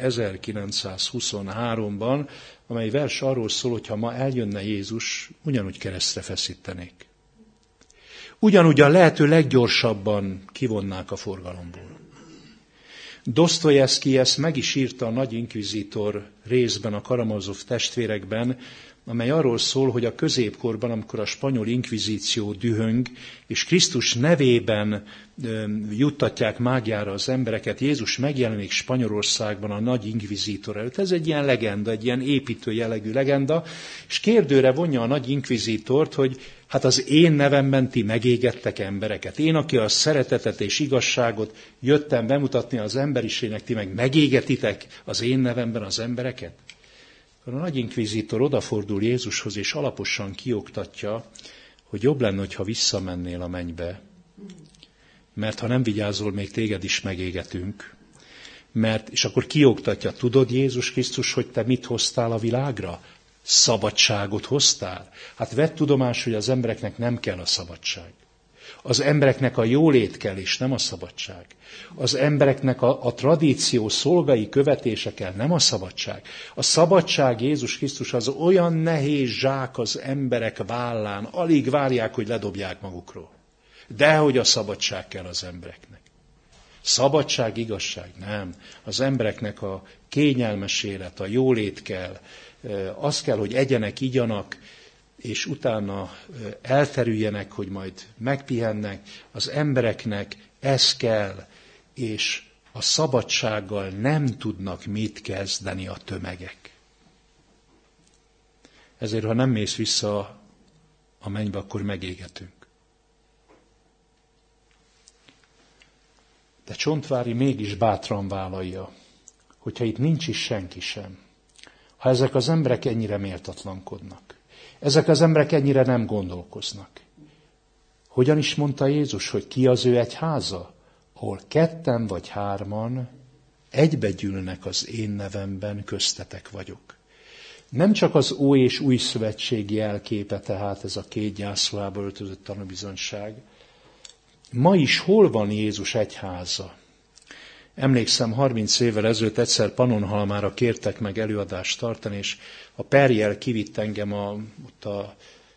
1923-ban, amely vers arról szól, hogy ha ma eljönne Jézus, ugyanúgy keresztre feszítenék. Ugyanúgy a lehető leggyorsabban kivonnák a forgalomból. Dosztojevszky ezt meg is írta a Nagy Inkvizitor részben, a Karamazov testvérekben, amely arról szól, hogy a középkorban, amikor a spanyol inkvizíció dühöng, és Krisztus nevében juttatják mágiára az embereket, Jézus megjelenik Spanyolországban a nagy inkvizítor előtt. Ez egy ilyen legenda, egy ilyen építő jellegű legenda, és kérdőre vonja a nagy inkvizítort, hogy hát az én nevemben ti megégettek embereket. Én, aki a szeretetet és igazságot jöttem bemutatni az emberiségnek, ti meg megégetitek az én nevemben az embereket? A nagy inkvizítor odafordul Jézushoz, és alaposan kioktatja, hogy jobb lenne, hogyha visszamennél a mennybe, mert ha nem vigyázol, még téged is megégetünk. És akkor kioktatja, tudod Jézus Krisztus, hogy te mit hoztál a világra? Szabadságot hoztál? Hát vedd tudomás, hogy az embereknek nem kell a szabadság. Az embereknek a jólét kell, és nem a szabadság. Az embereknek a tradíció szolgai követése kell, nem a szabadság. A szabadság, Jézus Krisztus, az olyan nehéz zsák az emberek vállán, alig várják, hogy ledobják magukról. Dehogy a szabadság kell az embereknek. Szabadság, igazság, nem. Az embereknek a kényelmes élet, a jólét kell. Az kell, hogy egyenek, igyanak, és utána elterüljenek, hogy majd megpihennek. Az embereknek ez kell, és a szabadsággal nem tudnak mit kezdeni a tömegek. Ezért, ha nem mész vissza a mennybe, akkor megégetünk. De Csontvári mégis bátran vállalja, hogyha itt nincs is senki sem, ha ezek az emberek ennyire méltatlankodnak, ezek az emberek ennyire nem gondolkoznak. Hogyan is mondta Jézus, hogy ki az ő egyháza? Ahol 2 vagy 3 egybegyűlnek az én nevemben, köztetek vagyok. Nem csak az Ój és Új Szövetség jelképe, tehát ez a 2 gyászruhába öltözött tanúbizonyság. Ma is hol van Jézus egyháza? Emlékszem, 30 évvel ezelőtt egyszer Pannonhalmára kértek meg előadást tartani, és a Perjel kivitt engem ott a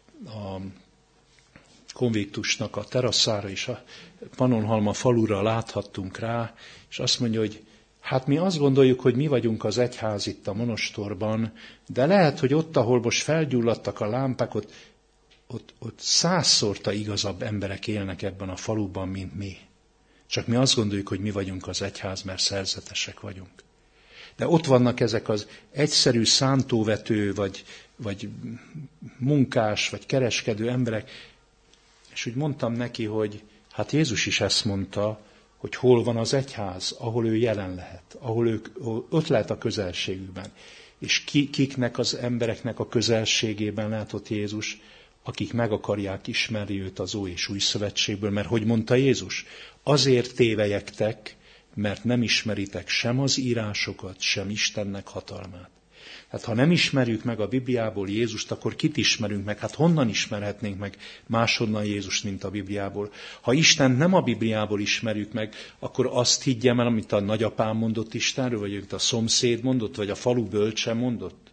konviktusnak a teraszára, és a Pannonhalma falura láthattunk rá, és azt mondja, hogy hát mi azt gondoljuk, hogy mi vagyunk az egyház itt a monostorban, de lehet, hogy ott, ahol most felgyulladtak a lámpák, ott 100-szorta igazabb emberek élnek ebben a faluban, mint mi. Csak mi azt gondoljuk, hogy mi vagyunk az egyház, mert szerzetesek vagyunk. De ott vannak ezek az egyszerű szántóvető, vagy munkás, vagy kereskedő emberek, és úgy mondtam neki, hogy hát Jézus is ezt mondta, hogy hol van az egyház, ahol ő jelen lehet, ahol ott lehet a közelségükben. És kiknek az embereknek a közelségében látott Jézus, akik meg akarják ismerni őt az Ój és Új Szövetségből, mert hogy mondta Jézus? Azért tévelyektek, mert nem ismeritek sem az írásokat, sem Istennek hatalmát. Hát ha nem ismerjük meg a Bibliából Jézust, akkor kit ismerünk meg? Hát honnan ismerhetnénk meg máshonnan Jézust, mint a Bibliából? Ha Istent nem a Bibliából ismerjük meg, akkor azt higgyem el, amit a nagyapám mondott Istenről, vagy amit a szomszéd mondott, vagy a falu bölcse mondott?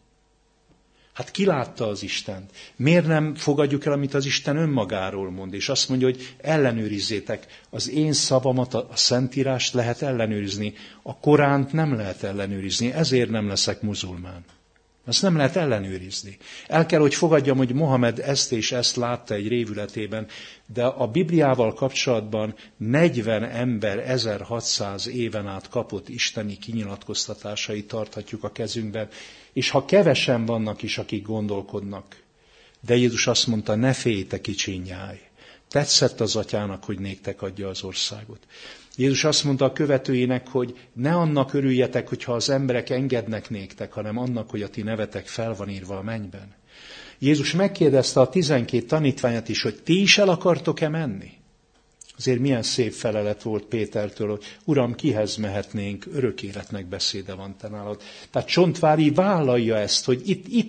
Hát ki látta az Istent? Miért nem fogadjuk el, amit az Isten önmagáról mond? És azt mondja, hogy ellenőrizzétek. Az én szavamat, a Szentírást lehet ellenőrizni. A Koránt nem lehet ellenőrizni, ezért nem leszek muzulmán. Azt nem lehet ellenőrizni. El kell, hogy fogadjam, hogy Mohamed ezt és ezt látta egy révületében, de a Bibliával kapcsolatban 40 ember 1600 éven át kapott isteni kinyilatkoztatásait tarthatjuk a kezünkben, és ha kevesen vannak is, akik gondolkodnak, de Jézus azt mondta, ne félj, te kicsi nyáj. Tetszett az atyának, hogy néktek adja az országot. Jézus azt mondta a követőinek, hogy ne annak örüljetek, hogyha az emberek engednek néktek, hanem annak, hogy a ti nevetek fel van írva a mennyben. Jézus megkérdezte a 12 tanítványát is, hogy ti is el akartok-e menni? Azért milyen szép felelet volt Pétertől, hogy Uram, kihez mehetnénk, örök életnek beszéde van te nálad. Tehát Csontváry vállalja ezt, hogy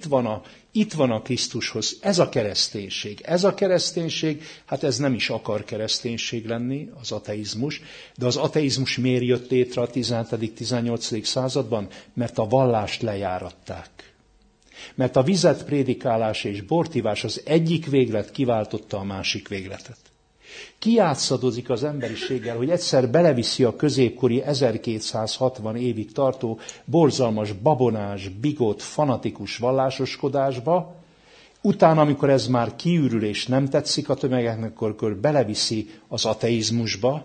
itt van a Krisztushoz, ez a kereszténység. Ez a kereszténység, hát ez nem is akar kereszténység lenni, az ateizmus, de az ateizmus miért jött létre a 17.-18. században? Mert a vallást lejáratták. Mert a vizet prédikálás és bortivás az egyik véglet kiváltotta a másik végletet. Kijátszadozik az emberiséggel, hogy egyszer beleviszi a középkori 1260 évig tartó borzalmas, babonás, bigott, fanatikus vallásoskodásba, utána, amikor ez már kiürül és nem tetszik a tömegeknek, akkor beleviszi az ateizmusba.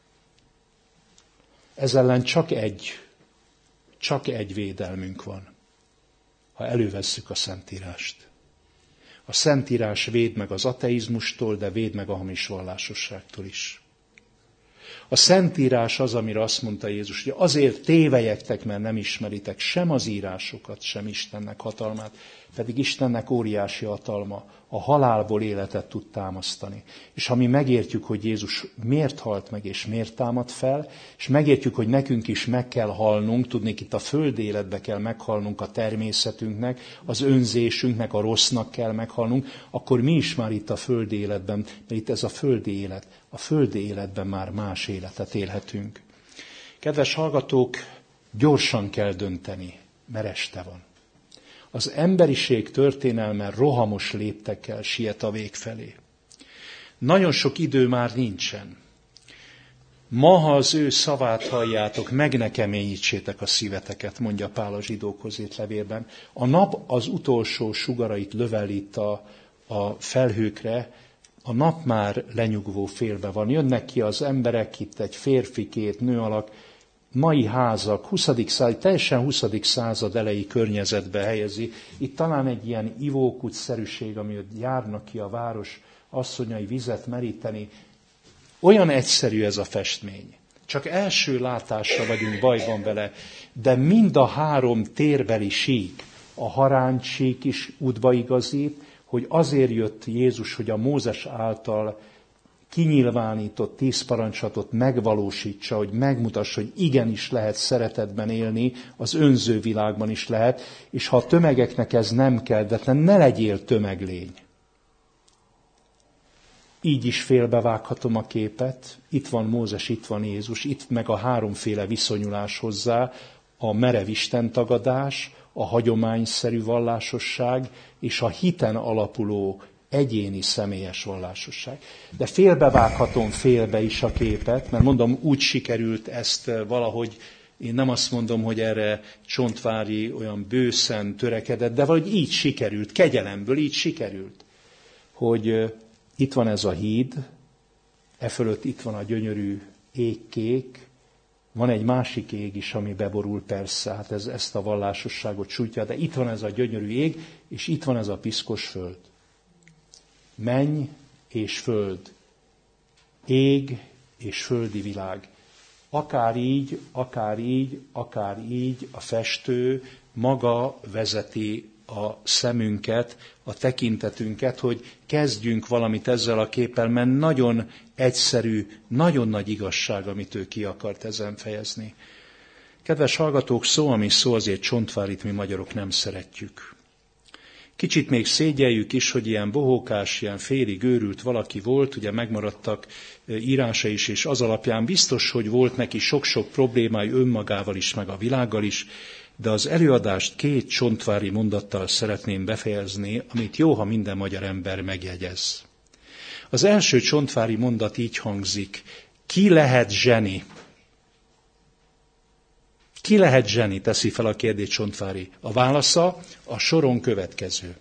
Ez ellen csak egy védelmünk van, ha elővesszük a Szentírást. A Szentírás véd meg az ateizmustól, de véd meg a hamis vallásosságtól is. A Szentírás az, amire azt mondta Jézus, hogy azért tévelyektek, mert nem ismeritek sem az írásokat, sem Istennek hatalmát, pedig Istennek óriási hatalma, a halálból életet tud támasztani. És ha mi megértjük, hogy Jézus miért halt meg és miért támad fel, és megértjük, hogy nekünk is meg kell halnunk, tudnék itt a földi életbe kell meghalnunk a természetünknek, az önzésünknek, a rossznak kell meghalnunk, akkor mi is már itt a földi életben, mert itt ez a földi élet, a földi életben már más életet élhetünk. Kedves hallgatók, gyorsan kell dönteni, mert este van. Az emberiség történelme rohamos léptekkel siet a vég felé. Nagyon sok idő már nincsen. Ma, ha az ő szavát halljátok, meg ne keményítsétek a szíveteket, mondja Pál a zsidókhoz írt levélben. A nap az utolsó sugarait lövelít a felhőkre, a nap már lenyugvó félbe van. Jönnek ki az emberek, itt egy férfi, 2 nő alak, mai házak, 20. század, teljesen 20. század elejé környezetbe helyezi. Itt talán egy ilyen ivókút-szerűség, ami járnak ki a város asszonyai vizet meríteni. Olyan egyszerű ez a festmény. Csak első látásra vagyunk bajban vele, de mind a 3 térbeli sík, a haráncsík is útba igazít, hogy azért jött Jézus, hogy a Mózes által kinyilvánított 10 parancsolatot megvalósítsa, hogy megmutassa, hogy igenis lehet szeretetben élni, az önző világban is lehet, és ha a tömegeknek ez nem kell, de ne legyél tömeglény. Így is félbevághatom a képet, itt van Mózes, itt van Jézus, itt meg a 3 viszonyulás hozzá, a merev istentagadás, a hagyományszerű vallásosság és a hiten alapuló egyéni, személyes vallásosság. De félbevághatom félbe is a képet, mert mondom, úgy sikerült ezt valahogy, én nem azt mondom, hogy erre Csontváry olyan bőszen törekedett, de valahogy így sikerült, kegyelemből így sikerült, hogy itt van ez a híd, e fölött itt van a gyönyörű égkék, van egy másik ég is, ami beborul persze, hát ezt a vallásosságot sújtja, de itt van ez a gyönyörű ég, és itt van ez a piszkos föld. Menny és föld, ég és földi világ. akár így a festő maga vezeti a szemünket, a tekintetünket, hogy kezdjünk valamit ezzel a képpel, mert nagyon egyszerű, nagyon nagy igazság, amit ő ki akart ezen fejezni. Kedves hallgatók, szó, ami szó, azért Csontvárit mi magyarok nem szeretjük. Kicsit még szégyeljük is, hogy ilyen bohókás, ilyen félig őrült valaki volt, ugye megmaradtak írása is, és az alapján biztos, hogy volt neki sok-sok problémája önmagával is, meg a világgal is, de az előadást 2 csontvári mondattal szeretném befejezni, amit jó, ha minden magyar ember megjegyez. Az első csontvári mondat így hangzik: ki lehet zseni? Ki lehet zseni? Teszi fel a kérdést Csontvári. A válasza a soron következő.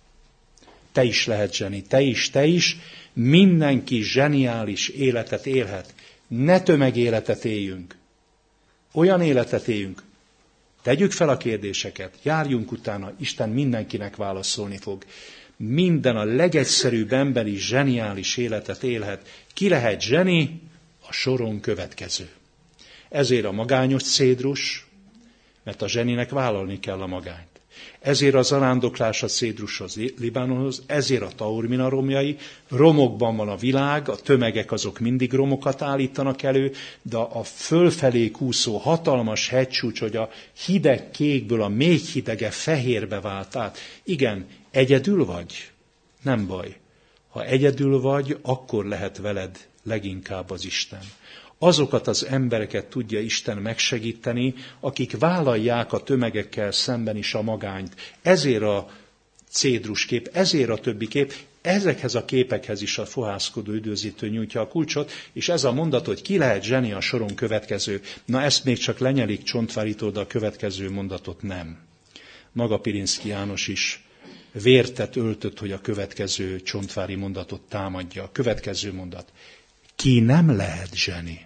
Te is lehet zseni, te is, mindenki zseniális életet élhet. Ne tömegéletet éljünk. Olyan életet éljünk. Tegyük fel a kérdéseket, járjunk utána, Isten mindenkinek válaszolni fog. Minden a legegyszerűbb ember is zseniális életet élhet. Ki lehet zseni? A soron következő. Ezért a magányos cédrus, mert a zseninek vállalni kell a magányt. Ezért a zarándoklás a cédrushoz, Libanonhoz, ezért a Taormina romjai, romokban van a világ, a tömegek azok mindig romokat állítanak elő, de a fölfelé kúszó hatalmas hegycsúcs, hogy a hideg kékből a még hidege fehérbe vált át. Igen, egyedül vagy? Nem baj. Ha egyedül vagy, akkor lehet veled leginkább az Isten. Azokat az embereket tudja Isten megsegíteni, akik vállalják a tömegekkel szemben is a magányt. Ezért a cédruskép, ezért a többi kép, ezekhez a képekhez is a fohászkodó üdvözítő nyújtja a kulcsot, és ez a mondat, hogy ki lehet zseni, a soron következő. Na ezt még csak lenyelik Csontvárítól, de a következő mondatot nem. Maga Pirinszky János is vértet öltött, hogy a következő csontvári mondatot támadja. A következő mondat. Ki nem lehet zseni?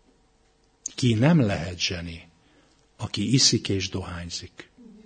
Ki nem lehet zseni? Aki iszik és dohányzik.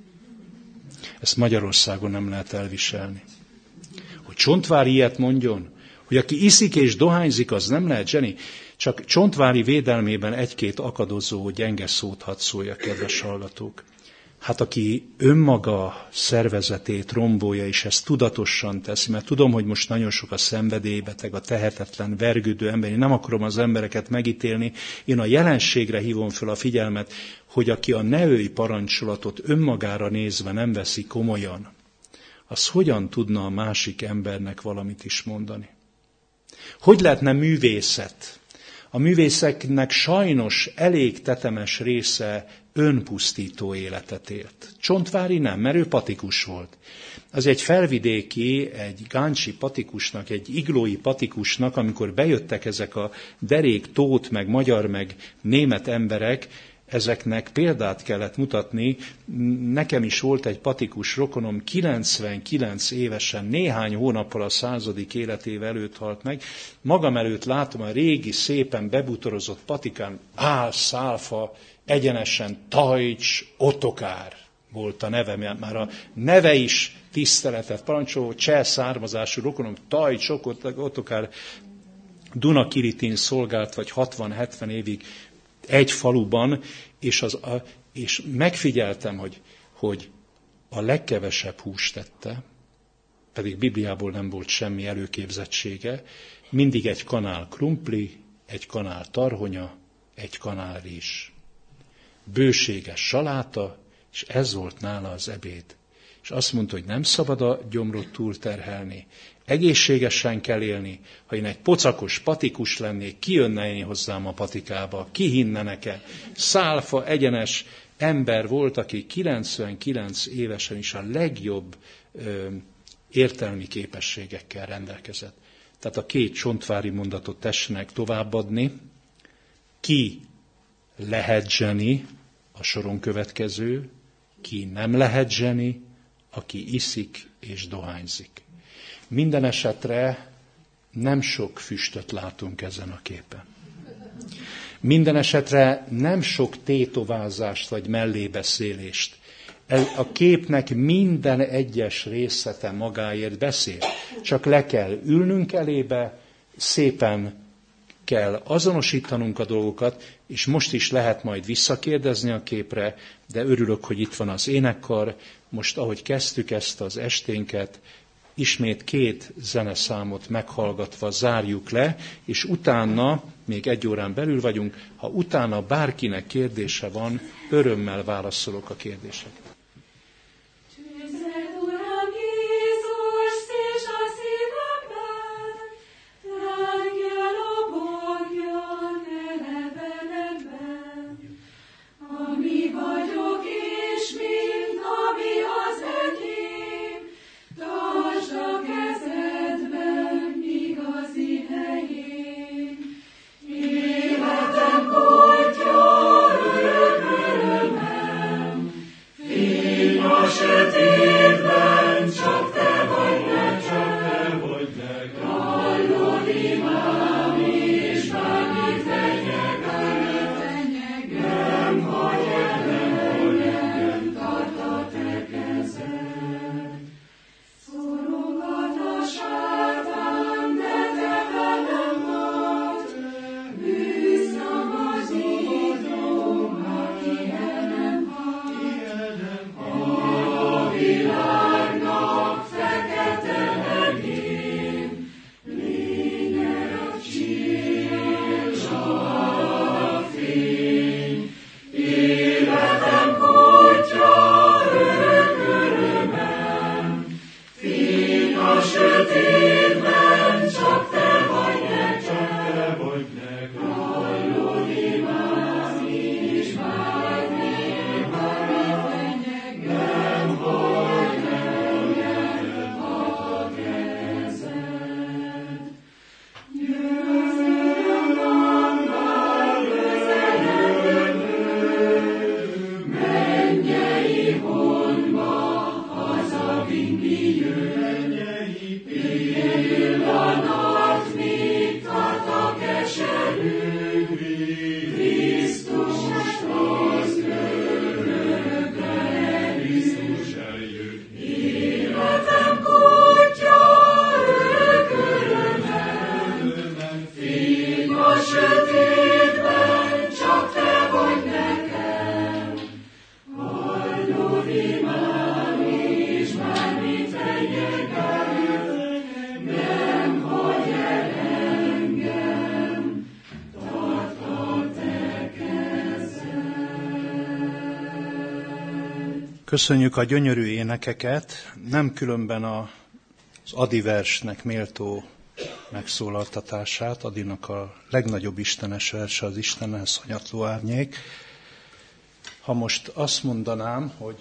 Ezt Magyarországon nem lehet elviselni. Hogy Csontvári ilyet mondjon, hogy aki iszik és dohányzik, az nem lehet zseni. Csak Csontvári védelmében 1-2 akadozó, gyenge szót hadd szólja, kedves hallgatók. Hát aki önmaga szervezetét rombolja, és ezt tudatosan teszi, mert tudom, hogy most nagyon sok a szenvedélybeteg, a tehetetlen, vergődő ember, én nem akarom az embereket megítélni, én a jelenségre hívom fel a figyelmet, hogy aki a ne ölj parancsolatot önmagára nézve nem veszi komolyan, az hogyan tudna a másik embernek valamit is mondani? Hogy lehetne művészet? A művészeknek sajnos elég tetemes része önpusztító életet élt. Csontvári nem, mert ő patikus volt. Az egy felvidéki, egy gáncsi patikusnak, egy iglói patikusnak, amikor bejöttek ezek a derék, tót, meg magyar, meg német emberek, ezeknek példát kellett mutatni. Nekem is volt egy patikus rokonom, 99 évesen, néhány hónappal a 100. életéve előtt halt meg. Magam előtt látom a régi, szépen bebutorozott patikán, szálfa, egyenesen Tajcs Ottokár volt a neve, már a neve is tiszteletet parancsoló, cseh származású rokonom, Tajcs Ottokár Dunakiritin szolgált, vagy 60-70 évig egy faluban, és megfigyeltem, hogy a legkevesebb húst tette, pedig Bibliából nem volt semmi előképzettsége, mindig egy kanál krumpli, egy kanál tarhonya, egy kanál rizs. Bőséges saláta, és ez volt nála az ebéd. És azt mondta, hogy nem szabad a gyomrot túlterhelni, egészségesen kell élni. Ha én egy pocakos patikus lennék, ki jönne én hozzám a patikába, ki hinne nekem? Szálfa, egyenes ember volt, aki 99 évesen is a legjobb értelmi képességekkel rendelkezett. Tehát a 2 csontvári mondatot tessenek továbbadni. Ki lehet zseni, a soron következő, ki nem lehet zseni, aki iszik és dohányzik. Minden esetre nem sok füstöt látunk ezen a képen. Minden esetre nem sok tétovázást vagy mellébeszélést. A képnek minden egyes részlete magáért beszél. Csak le kell ülnünk elébe, szépen kell azonosítanunk a dolgokat, és most is lehet majd visszakérdezni a képre, de örülök, hogy itt van az énekkar. Most, ahogy kezdtük ezt az esténket, ismét 2 zeneszámot meghallgatva zárjuk le, és utána, még 1 órán belül vagyunk, ha utána bárkinek kérdése van, örömmel válaszolok a kérdésekre. Köszönjük a gyönyörű énekeket, nem különben az Adi versnek méltó megszólaltatását, Adinak a legnagyobb istenes verse az Istenhez hanyatló árnyék. Ha most azt mondanám, hogy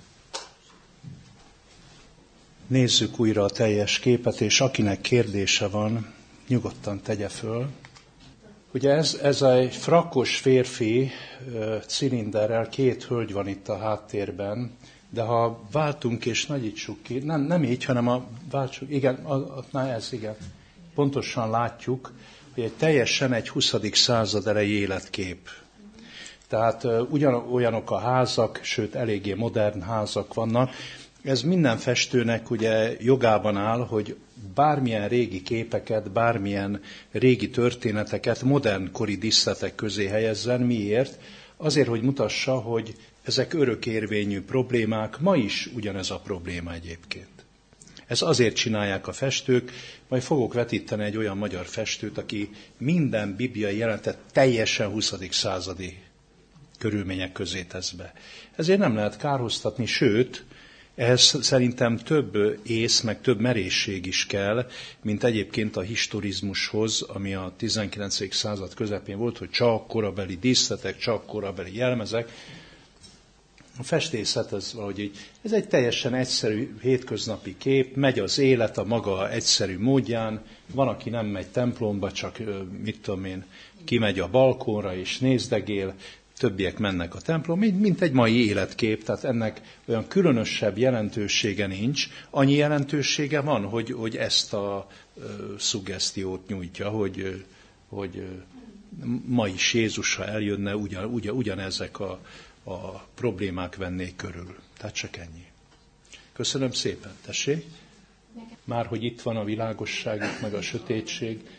nézzük újra a teljes képet, és akinek kérdése van, nyugodtan tegye föl. Ugye ez egy frakkos férfi cilinderrel, 2 hölgy van itt a háttérben, de ha váltunk és nagyítsuk ki, nem így, hanem váltsuk, igen, igen, pontosan látjuk, hogy teljesen egy 20. század elejé életkép. Tehát ugyanolyanok a házak, sőt eléggé modern házak vannak. Ez minden festőnek ugye jogában áll, hogy bármilyen régi képeket, bármilyen régi történeteket modernkori díszletek közé helyezzen. Miért? Azért, hogy mutassa, hogy ezek örökérvényű problémák, ma is ugyanez a probléma egyébként. Ez azért csinálják a festők, majd fogok vetíteni egy olyan magyar festőt, aki minden bibliai jelenetet teljesen 20. századi körülmények közé tesz be. Ezért nem lehet kárhoztatni, sőt, ehhez szerintem több ész, meg több merészség is kell, mint egyébként a historizmushoz, ami a 19. század közepén volt, hogy csak korabeli díszletek, csak korabeli jelmezek. A festészet ez valahogy így, ez egy teljesen egyszerű, hétköznapi kép, megy az élet a maga egyszerű módján, van, aki nem megy templomba, csak mit tudom én, kimegy a balkónra és nézdegél, többiek mennek a templom, mint egy mai életkép, tehát ennek olyan különösebb jelentősége nincs. Annyi jelentősége van, hogy ezt a szuggesztiót nyújtja, hogy ma is Jézus, ha eljönne, ugyanezek a problémák vennék körül. Tehát csak ennyi. Köszönöm szépen, tessék. Már hogy itt van a világosság, itt meg a sötétség,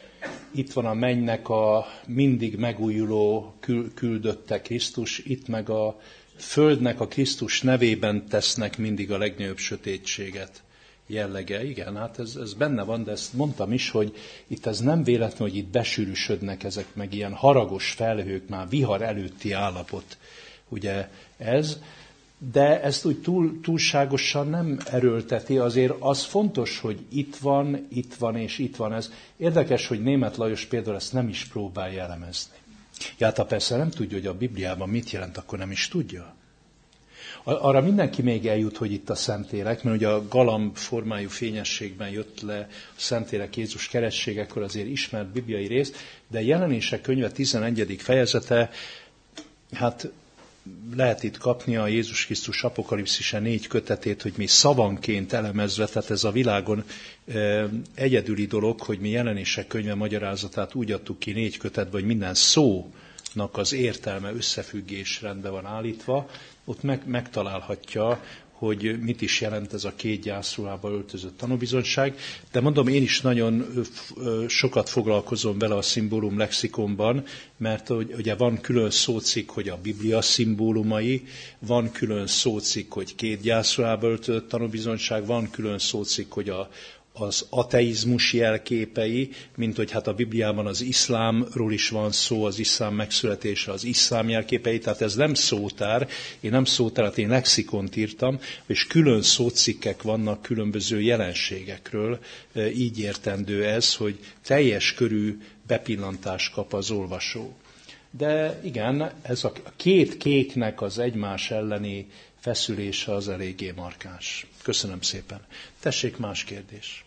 itt van a mennynek a mindig megújuló küldötte Krisztus, itt meg a földnek a Krisztus nevében tesznek mindig a legnagyobb sötétséget jellege. Igen, hát ez benne van, de ezt mondtam is, hogy itt ez nem véletlen, hogy itt besűrűsödnek ezek meg ilyen haragos felhők, már vihar előtti állapot, ugye ez. De ezt úgy túlságosan nem erőlteti, azért az fontos, hogy itt van és itt van ez. Érdekes, hogy Németh Lajos például ezt nem is próbálja elemezni. Ja, hát ha persze nem tudja, hogy a Bibliában mit jelent, akkor nem is tudja. Arra mindenki még eljut, hogy itt a Szentlélek, mert ugye a galamb formájú fényességben jött le a Szentlélek Jézus kerességekor azért ismert bibliai rész, de Jelenések könyve 11. fejezete, hát lehet itt kapni a Jézus Krisztus apokalipszise 4 kötetét, hogy mi szavanként elemezve, tehát ez a világon egyedüli dolog, hogy mi Jelenések könyve magyarázatát úgy adtuk ki 4 kötetben, hogy minden szónak az értelme, összefüggés rendben van állítva, ott megtalálhatja, hogy mit is jelent ez a 2 gyászruhába öltözött tanúbizonyság. De mondom, én is nagyon sokat foglalkozom vele a szimbólum lexikonban, mert ugye van külön szócikk, hogy a Biblia szimbólumai, van külön szócikk, hogy 2 gyászruhába öltözött tanúbizonyság, van külön szócikk, hogy az ateizmus jelképei, mint hogy hát a Bibliában az iszlámról is van szó, az iszlám megszületése, az iszlám jelképei, tehát ez nem szótár, én nem szótárat, én lexikont írtam, és külön szócikkek vannak különböző jelenségekről, így értendő ez, hogy teljes körű bepillantást kap az olvasó. De igen, ez a 2 kéknek az egymás elleni feszülése az eléggé markáns. Köszönöm szépen. Tessék, más kérdés.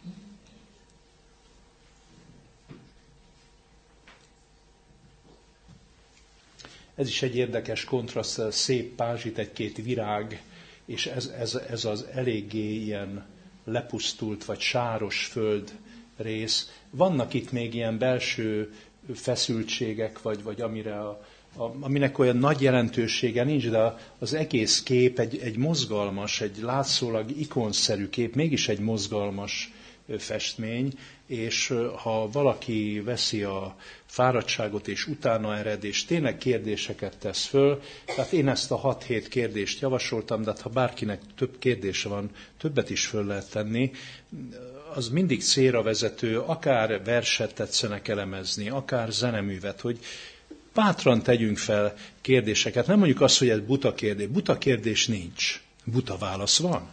Ez is egy érdekes kontraszt, szép pázsit, egy-két virág, és ez az eléggé ilyen lepusztult vagy sáros föld rész. Vannak itt még ilyen belső feszültségek, vagy aminek olyan nagy jelentősége nincs, de az egész kép egy mozgalmas, egy látszólag ikonszerű kép, mégis egy mozgalmas festmény, és ha valaki veszi a fáradtságot és utána ered, és tényleg kérdéseket tesz föl, tehát én ezt a 6-7 kérdést javasoltam, de ha bárkinek több kérdése van, többet is föl lehet tenni, az mindig célra vezető, akár verset tetszenek elemezni, akár zeneművet, hogy bátran tegyünk fel kérdéseket. Nem mondjuk azt, hogy ez buta kérdés. Buta kérdés nincs. Buta válasz van.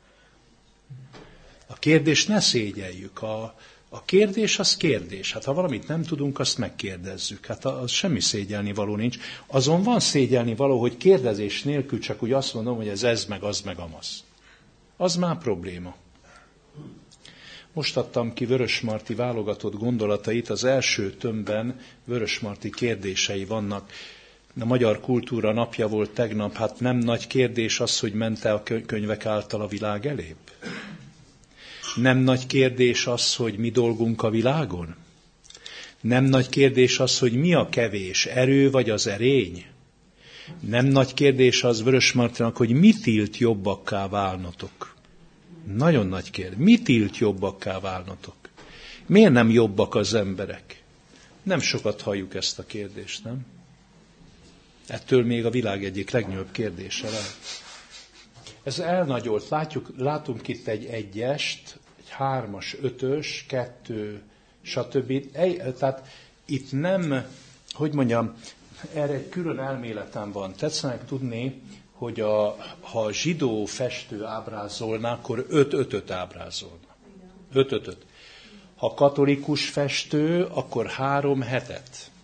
A kérdést ne szégyeljük. A kérdés az kérdés. Hát ha valamit nem tudunk, azt megkérdezzük. Hát az semmi szégyelni való nincs. Azon van szégyelni való, hogy kérdezés nélkül csak úgy azt mondom, hogy ez meg, az meg, amaz. Az már probléma. Most adtam ki Vörösmarty válogatott gondolatait, az első tömbben Vörösmarty kérdései vannak. A Magyar Kultúra napja volt tegnap, hát nem nagy kérdés az, hogy ment-e a könyvek által a világ elébb? Nem nagy kérdés az, hogy mi dolgunk a világon? Nem nagy kérdés az, hogy mi a kevés, erő vagy az erény? Nem nagy kérdés az Vörösmartynak, hogy mi tilt jobbakká válnotok? Nagyon nagy kérdés. Mi tilt jobbakká válnotok? Miért nem jobbak az emberek? Nem sokat halljuk ezt a kérdést, nem? Ettől még a világ egyik legnagyobb kérdése lehet. Ez elnagyolt. Látunk itt egy 1-est, egy 3-as, 5-ös, 2, stb. Tehát itt nem, hogy mondjam, erre egy külön elméletem van. Tetszenek tudni, hogy ha zsidó festő ábrázolná, akkor 5-5-öt ábrázolna. 5-5-öt. Ha katolikus festő, akkor 3-7-et.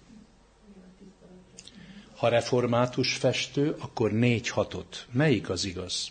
Ha református festő, akkor 4-6-ot. Melyik az igaz?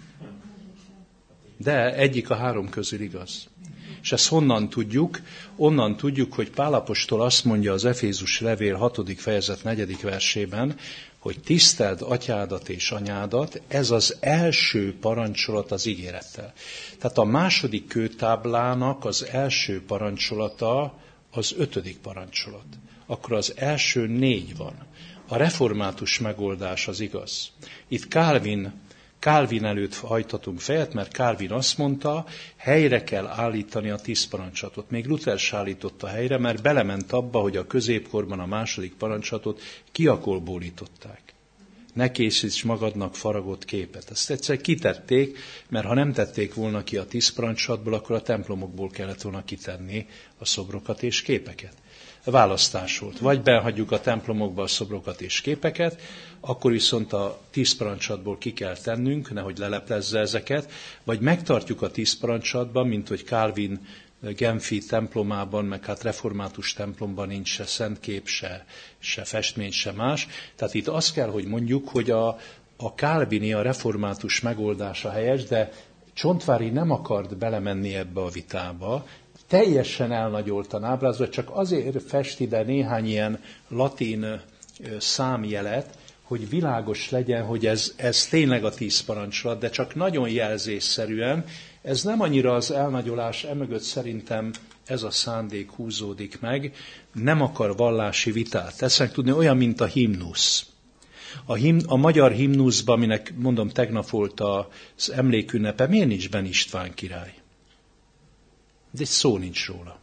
De egyik a 3 közül igaz. És ezt honnan tudjuk? Onnan tudjuk, hogy Pál apostol azt mondja az Efézus levél 6. fejezet 4. versében, hogy tiszteld atyádat és anyádat, ez az első parancsolat az ígérettel. Tehát a második kőtáblának az első parancsolata az 5. parancsolat. Akkor az első 4 van. A református megoldás az igaz. Itt Calvin Calvin előtt hajtatunk fejet, mert Calvin azt mondta, helyre kell állítani a 10 parancsolatot. Még Luther se állította helyre, mert belement abba, hogy a középkorban a 2. parancsolatot kiakolbólították. Ne készíts magadnak faragott képet. Ezt egyszer kitették, mert ha nem tették volna ki a 10 parancsolatból, akkor a templomokból kellett volna kitenni a szobrokat és képeket. Választás volt. Vagy behagyjuk a templomokba a szobrokat és képeket, akkor viszont a 10 parancsolatból ki kell tennünk, nehogy leleplezze ezeket, vagy megtartjuk a 10 parancsolatban, mint hogy Calvin Genfi templomában, meg hát református templomban nincs se szentkép, se festmény, se más. Tehát itt azt kell, hogy mondjuk, hogy a calvini, a református megoldása helyes, de Csontváry nem akart belemenni ebbe a vitába, teljesen elnagyoltan ábrázolva, csak azért fest ide néhány ilyen latin számjelet, hogy világos legyen, hogy ez tényleg a 10 parancsolat, de csak nagyon jelzésszerűen. Ez nem annyira az elnagyolás, emögött szerintem ez a szándék húzódik meg, nem akar vallási vitát. Tesznek tudni, olyan, mint a himnusz. A magyar himnuszban, aminek mondom, tegnap volt az emlékünnepe, miért nincs benne István király? De egy szó nincs róla.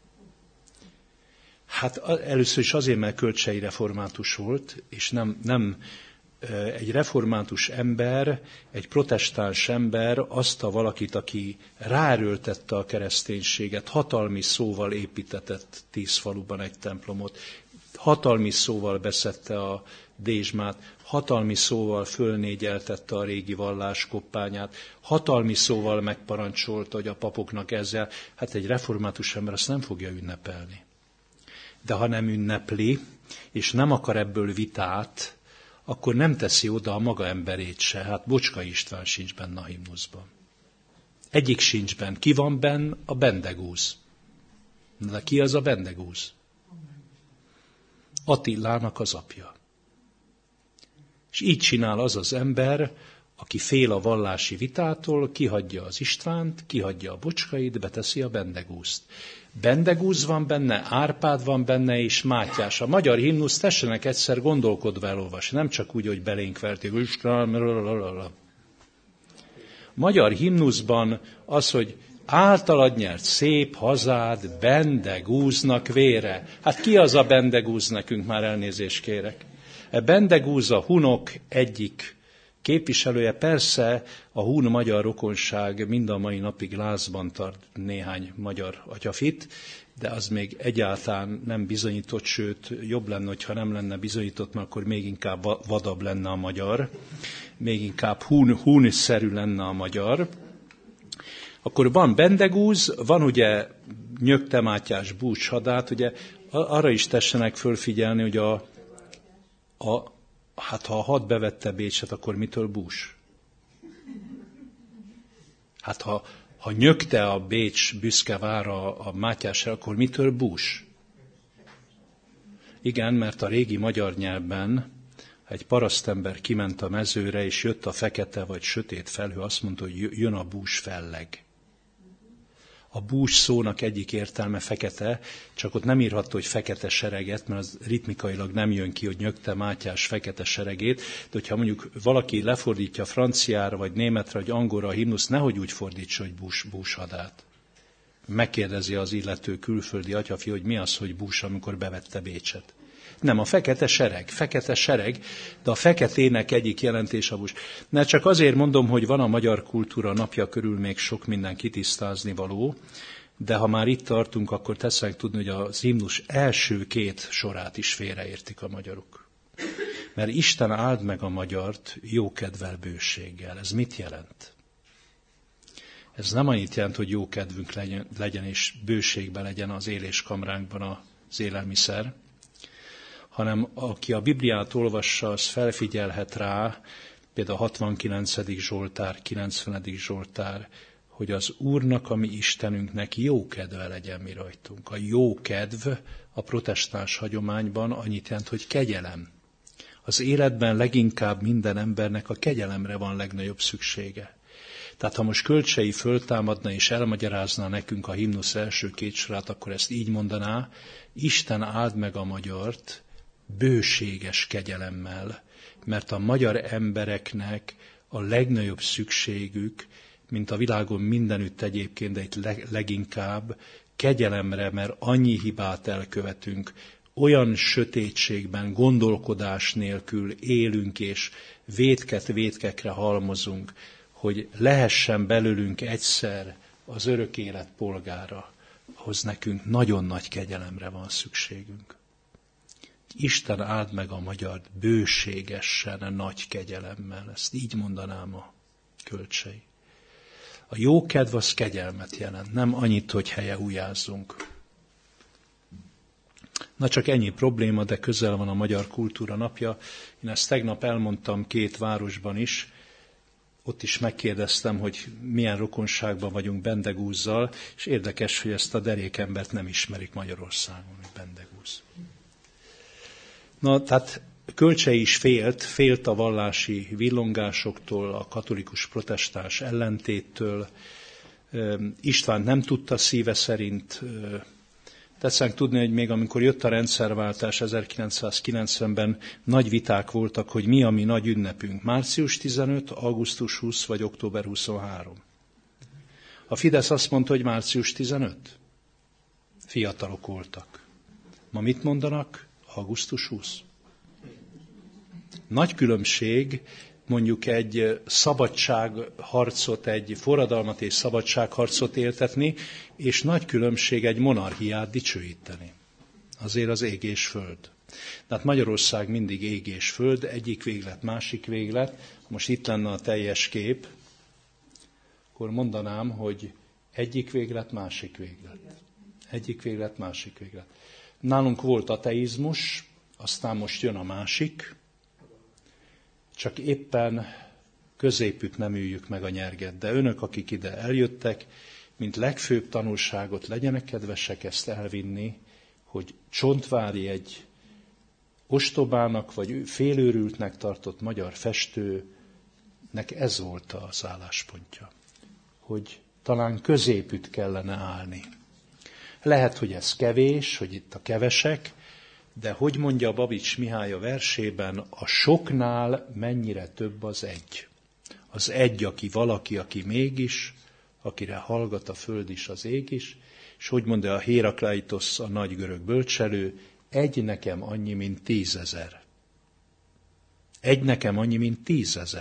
Hát először is azért, mert kölcsei református volt, és nem egy református ember, egy protestáns ember azt a valakit, aki ráerőltette a kereszténységet, hatalmi szóval építetett 10 faluban egy templomot, hatalmi szóval beszedte a dézsmát, hatalmi szóval fölnégyeltette a régi vallás koppányát, hatalmi szóval megparancsolta, hogy a papoknak ezzel, hát egy református ember azt nem fogja ünnepelni. De ha nem ünnepli, és nem akar ebből vitát, akkor nem teszi oda a maga emberét se. Hát Bocskai István sincs benne a himnuszban. Egyik sincs benne. Ki van benne? A Bendegúz. De ki az a Bendegúz? Attilának az apja. És így csinál az az ember, aki fél a vallási vitától, kihagyja az Istvánt, kihagyja a Bocskait, beteszi a Bendegúzt. Bendegúz van benne, Árpád van benne, és Mátyás. A magyar himnusz tessenek egyszer gondolkodva elolvasni, nem csak úgy, hogy belénk verték. A magyar himnuszban az, hogy általad nyert szép hazád, Bendegúznak vére. Hát ki az a Bendegúz nekünk, már elnézést kérek. Bendegúz a hunok egyik képviselője, persze a hun magyar rokonság mind a mai napig lázban tart néhány magyar atyafit, de az még egyáltalán nem bizonyított, sőt jobb lenne, hogyha nem lenne bizonyított, mert akkor még inkább vadabb lenne a magyar, még inkább hun-szerű lenne a magyar. Akkor van Bendegúz, van ugye Nyökte Mátyás Búcs hadát, ugye arra is tessenek fölfigyelni, hogy hát ha a had bevette Bécset, akkor mitől bús? Hát ha nyögte a Bécs büszke vára a Mátyásra, akkor mitől bús? Igen, mert a régi magyar nyelvben egy parasztember kiment a mezőre, és jött a fekete vagy sötét felhő, azt mondta, hogy jön a bús felleg. A bús szónak egyik értelme fekete, csak ott nem írhatta, hogy fekete sereget, mert az ritmikailag nem jön ki, hogy Nyökte Mátyás fekete seregét, de hogyha mondjuk valaki lefordítja franciára, vagy németre, vagy angolra a himnusz, nehogy úgy fordítsa, hogy bús hadát. Megkérdezi az illető külföldi atyafi, hogy mi az, hogy bús, amikor bevette Bécset. Nem, a fekete sereg, de a feketének egyik jelentés a bús. Ne csak azért mondom, hogy van a magyar kultúra napja körül még sok minden kitisztázni való, de ha már itt tartunk, akkor teszek tudni, hogy az himnus első 2 sorát is félreértik a magyarok. Mert Isten áld meg a magyart jókedvel, bőséggel. Ez mit jelent? Ez nem annyit jelent, hogy jó kedvünk legyen és bőségben legyen az éléskamránkban az élelmiszer, hanem aki a Bibliát olvassa, az felfigyelhet rá, például a 69. Zsoltár, 90. Zsoltár, hogy az Úrnak, a mi Istenünknek jó kedve legyen mi rajtunk. A jó kedv a protestáns hagyományban annyit jelent, hogy kegyelem. Az életben leginkább minden embernek a kegyelemre van legnagyobb szüksége. Tehát ha most Kölcsei föltámadna és elmagyarázná nekünk a himnusz első 2 sorát, akkor ezt így mondaná: Isten áld meg a magyart bőséges kegyelemmel, mert a magyar embereknek a legnagyobb szükségük, mint a világon mindenütt egyébként, de itt leginkább kegyelemre, mert annyi hibát elkövetünk, olyan sötétségben, gondolkodás nélkül élünk, és vétkekre halmozunk, hogy lehessen belőlünk egyszer az örök élet polgára, ahhoz nekünk nagyon nagy kegyelemre van szükségünk. Isten áld meg a magyart bőségesen, nagy kegyelemmel, ezt így mondanám a Kölcsei. A jókedv az kegyelmet jelent, nem annyit, hogy helyehújázzunk. Na csak ennyi probléma, de közel van a Magyar Kultúra Napja. Én ezt tegnap elmondtam 2 városban is, ott is megkérdeztem, hogy milyen rokonságban vagyunk Bendegúzzal, és érdekes, hogy ezt a derékembert nem ismerik Magyarországon, hogy Bendegúz. Na, tehát Kölcsei is félt a vallási villongásoktól, a katolikus protestáns ellentéttől. István nem tudta szíve szerint. Tetszik tudni, hogy még amikor jött a rendszerváltás 1990-ben, nagy viták voltak, hogy mi a mi nagy ünnepünk. Március 15, augusztus 20 vagy október 23. A Fidesz azt mondta, hogy március 15. Fiatalok voltak. Ma mit mondanak? Augusztus 20. Nagy különbség mondjuk egy szabadságharcot, egy forradalmat és szabadságharcot éltetni, és nagy különbség egy monarchiát dicsőíteni. Azért az ég és föld. Tehát Magyarország mindig ég és föld, egyik véglet, másik véglet. Most itt lenne a teljes kép, akkor mondanám, hogy egyik véglet, másik véglet. Egyik véglet, másik véglet. Nálunk volt ateizmus, aztán most jön a másik, csak éppen középütt nem üljük meg a nyerget. De önök, akik ide eljöttek, mint legfőbb tanulságot legyenek kedvesek ezt elvinni, hogy Csontvári egy ostobának vagy félőrültnek tartott magyar festőnek ez volt az álláspontja, hogy talán középütt kellene állni. Lehet, hogy ez kevés, hogy itt a kevesek, de hogy mondja Babics Mihály a versében, a soknál mennyire több az egy. Az egy, aki valaki, aki mégis, akire hallgat a föld is, az ég is, és hogy mondja a Hérakleitosz, a nagy görög bölcselő, egy nekem annyi, mint 10 000. Egy nekem annyi, mint 10 000.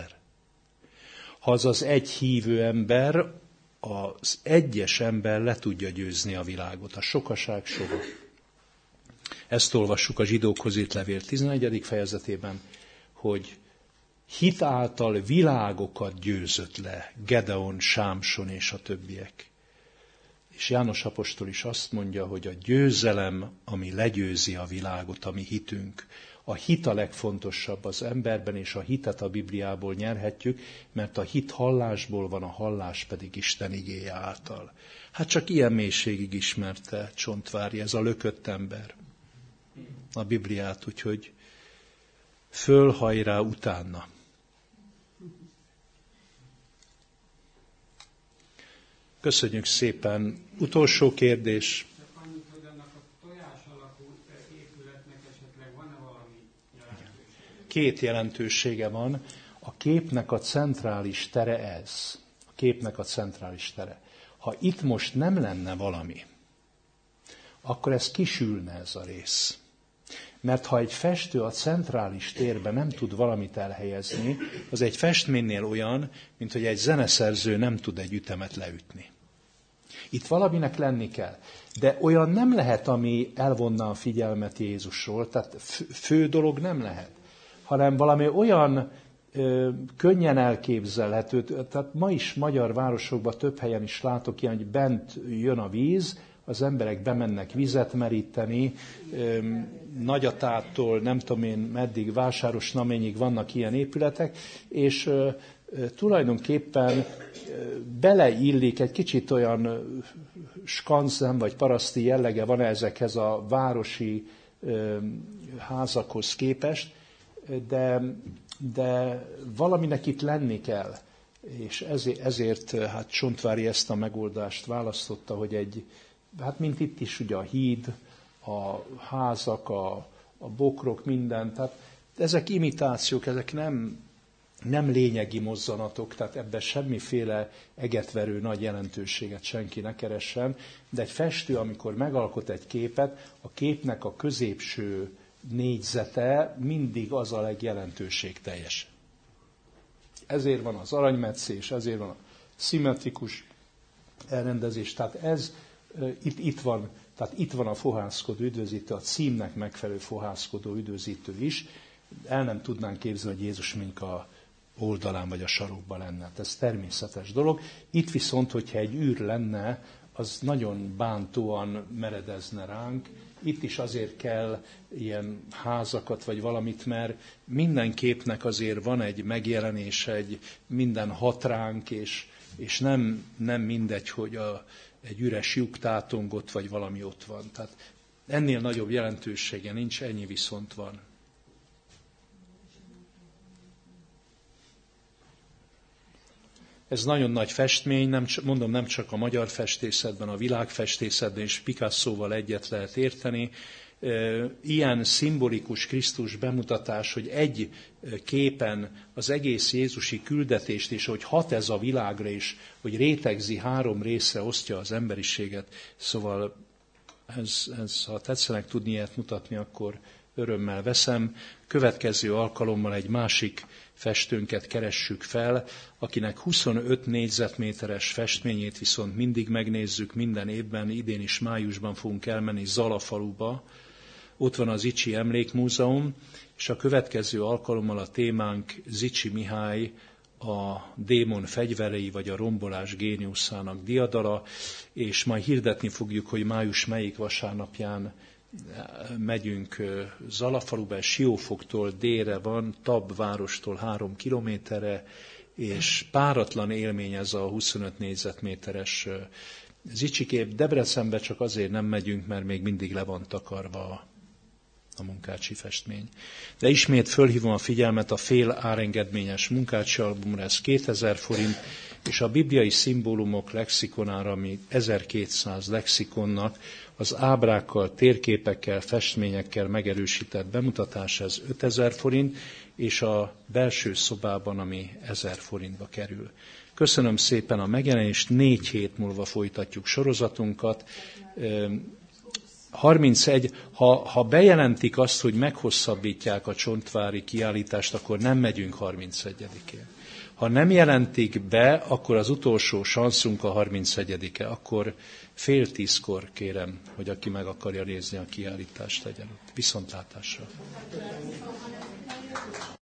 Ha az egy hívő ember, az egyes ember le tudja győzni a világot, a sokaság soha. Ezt olvassuk a Zsidókhoz írt levél 11. fejezetében, hogy hit által világokat győzött le Gedeon, Sámson és a többiek. És János apostol is azt mondja, hogy a győzelem, ami legyőzi a világot, a mi hitünk, a hit a legfontosabb az emberben, és a hitet a Bibliából nyerhetjük, mert a hit hallásból van, a hallás pedig Isten igéje által. Hát csak ilyen mélységig ismerte Csontvári, ez a lökött ember a Bibliát, úgyhogy fölhajrá utána. Köszönjük szépen. Utolsó kérdés. Csak annyit, hogy annak a tojás alakú épületnek esetleg van-e valami jelentősége? 2 jelentősége van. A képnek a centrális tere ez. A képnek a centrális tere. Ha itt most nem lenne valami, akkor ez kisülne ez a rész. Mert ha egy festő a centrális térben nem tud valamit elhelyezni, az egy festménynél olyan, mint hogy egy zeneszerző nem tud egy ütemet leütni. Itt valaminek lenni kell. De olyan nem lehet, ami elvonna a figyelmet Jézusról, tehát fő dolog nem lehet, hanem valami olyan könnyen elképzelhető, tehát ma is magyar városokban több helyen is látok ilyen, hogy bent jön a víz, az emberek bemennek vizet meríteni, Nagyatától nem tudom én meddig, Vásáros-Naményig vannak ilyen épületek, és tulajdonképpen beleillik egy kicsit olyan skanzen vagy paraszti jellege van ezekhez a városi házakhoz képest, de valaminek itt lenni kell. És ezért hát Csontvári ezt a megoldást választotta, hogy hát mint itt is ugye a híd, a házak, a bokrok, minden, tehát ezek imitációk, ezek nem lényegi mozzanatok, tehát ebben semmiféle egetverő nagy jelentőséget senki ne keressen, de egy festő, amikor megalkot egy képet, a képnek a középső négyzete mindig az a legjelentőségteljes. Ezért van az aranymetszés, ezért van a szimmetrikus elrendezés, tehát ez itt van a fohászkodó üdvözítő, a címnek megfelelő fohászkodó üdvözítő is. El nem tudnánk képzelni, hogy Jézus Minka oldalán vagy a sarokban lenne. Ez természetes dolog. Itt viszont, hogyha egy űr lenne, az nagyon bántóan meredezne ránk. Itt is azért kell ilyen házakat vagy valamit, mert minden képnek azért van egy megjelenés, minden hat ránk, és nem mindegy, hogy egy üres lyuk tátongott, vagy valami ott van. Tehát ennél nagyobb jelentősége nincs, ennyi viszont van. Ez nagyon nagy festmény, nem csak a magyar festészetben, a világfestészetben és Picasso-val egyet lehet érteni. Ilyen szimbolikus Krisztus bemutatás, hogy egy képen az egész jézusi küldetést, és hogy hat ez a világra is, hogy rétegzi, 3 részre osztja az emberiséget. Szóval ha tetszenek tudni ilyet mutatni, akkor örömmel veszem. Következő alkalommal egy másik festőnket keressük fel, akinek 25 négyzetméteres festményét viszont mindig megnézzük minden évben, idén is májusban fogunk elmenni Zalafaluba. Ott van az Zichy Emlékmúzeum, és a következő alkalommal a témánk Zichy Mihály, a démon fegyverei, vagy a rombolás géniuszának diadala, és majd hirdetni fogjuk, hogy május melyik vasárnapján megyünk Zalafaluba, Siófogtól délre van, Tab várostól 3 kilométerre, és páratlan élmény ez a 25 négyzetméteres Zichy kép. Debrecenbe csak azért nem megyünk, mert még mindig le van takarva a Munkácsi festmény. De ismét fölhívom a figyelmet a fél árengedményes Munkácsi albumra, ez 2000 forint, és a bibliai szimbólumok lexikonára, ami 1200 lexikonnak, az ábrákkal, térképekkel, festményekkel megerősített bemutatás, ez 5000 forint, és a belső szobában, ami 1000 forintba kerül. Köszönöm szépen a megjelenést, 4 hét múlva folytatjuk sorozatunkat. 31, ha bejelentik azt, hogy meghosszabbítják a csontvári kiállítást, akkor nem megyünk 31-én. Ha nem jelentik be, akkor az utolsó sanszunk a 31-e. Akkor 9:30 kérem, hogy aki meg akarja nézni a kiállítást, legyen ott. Viszontlátásra!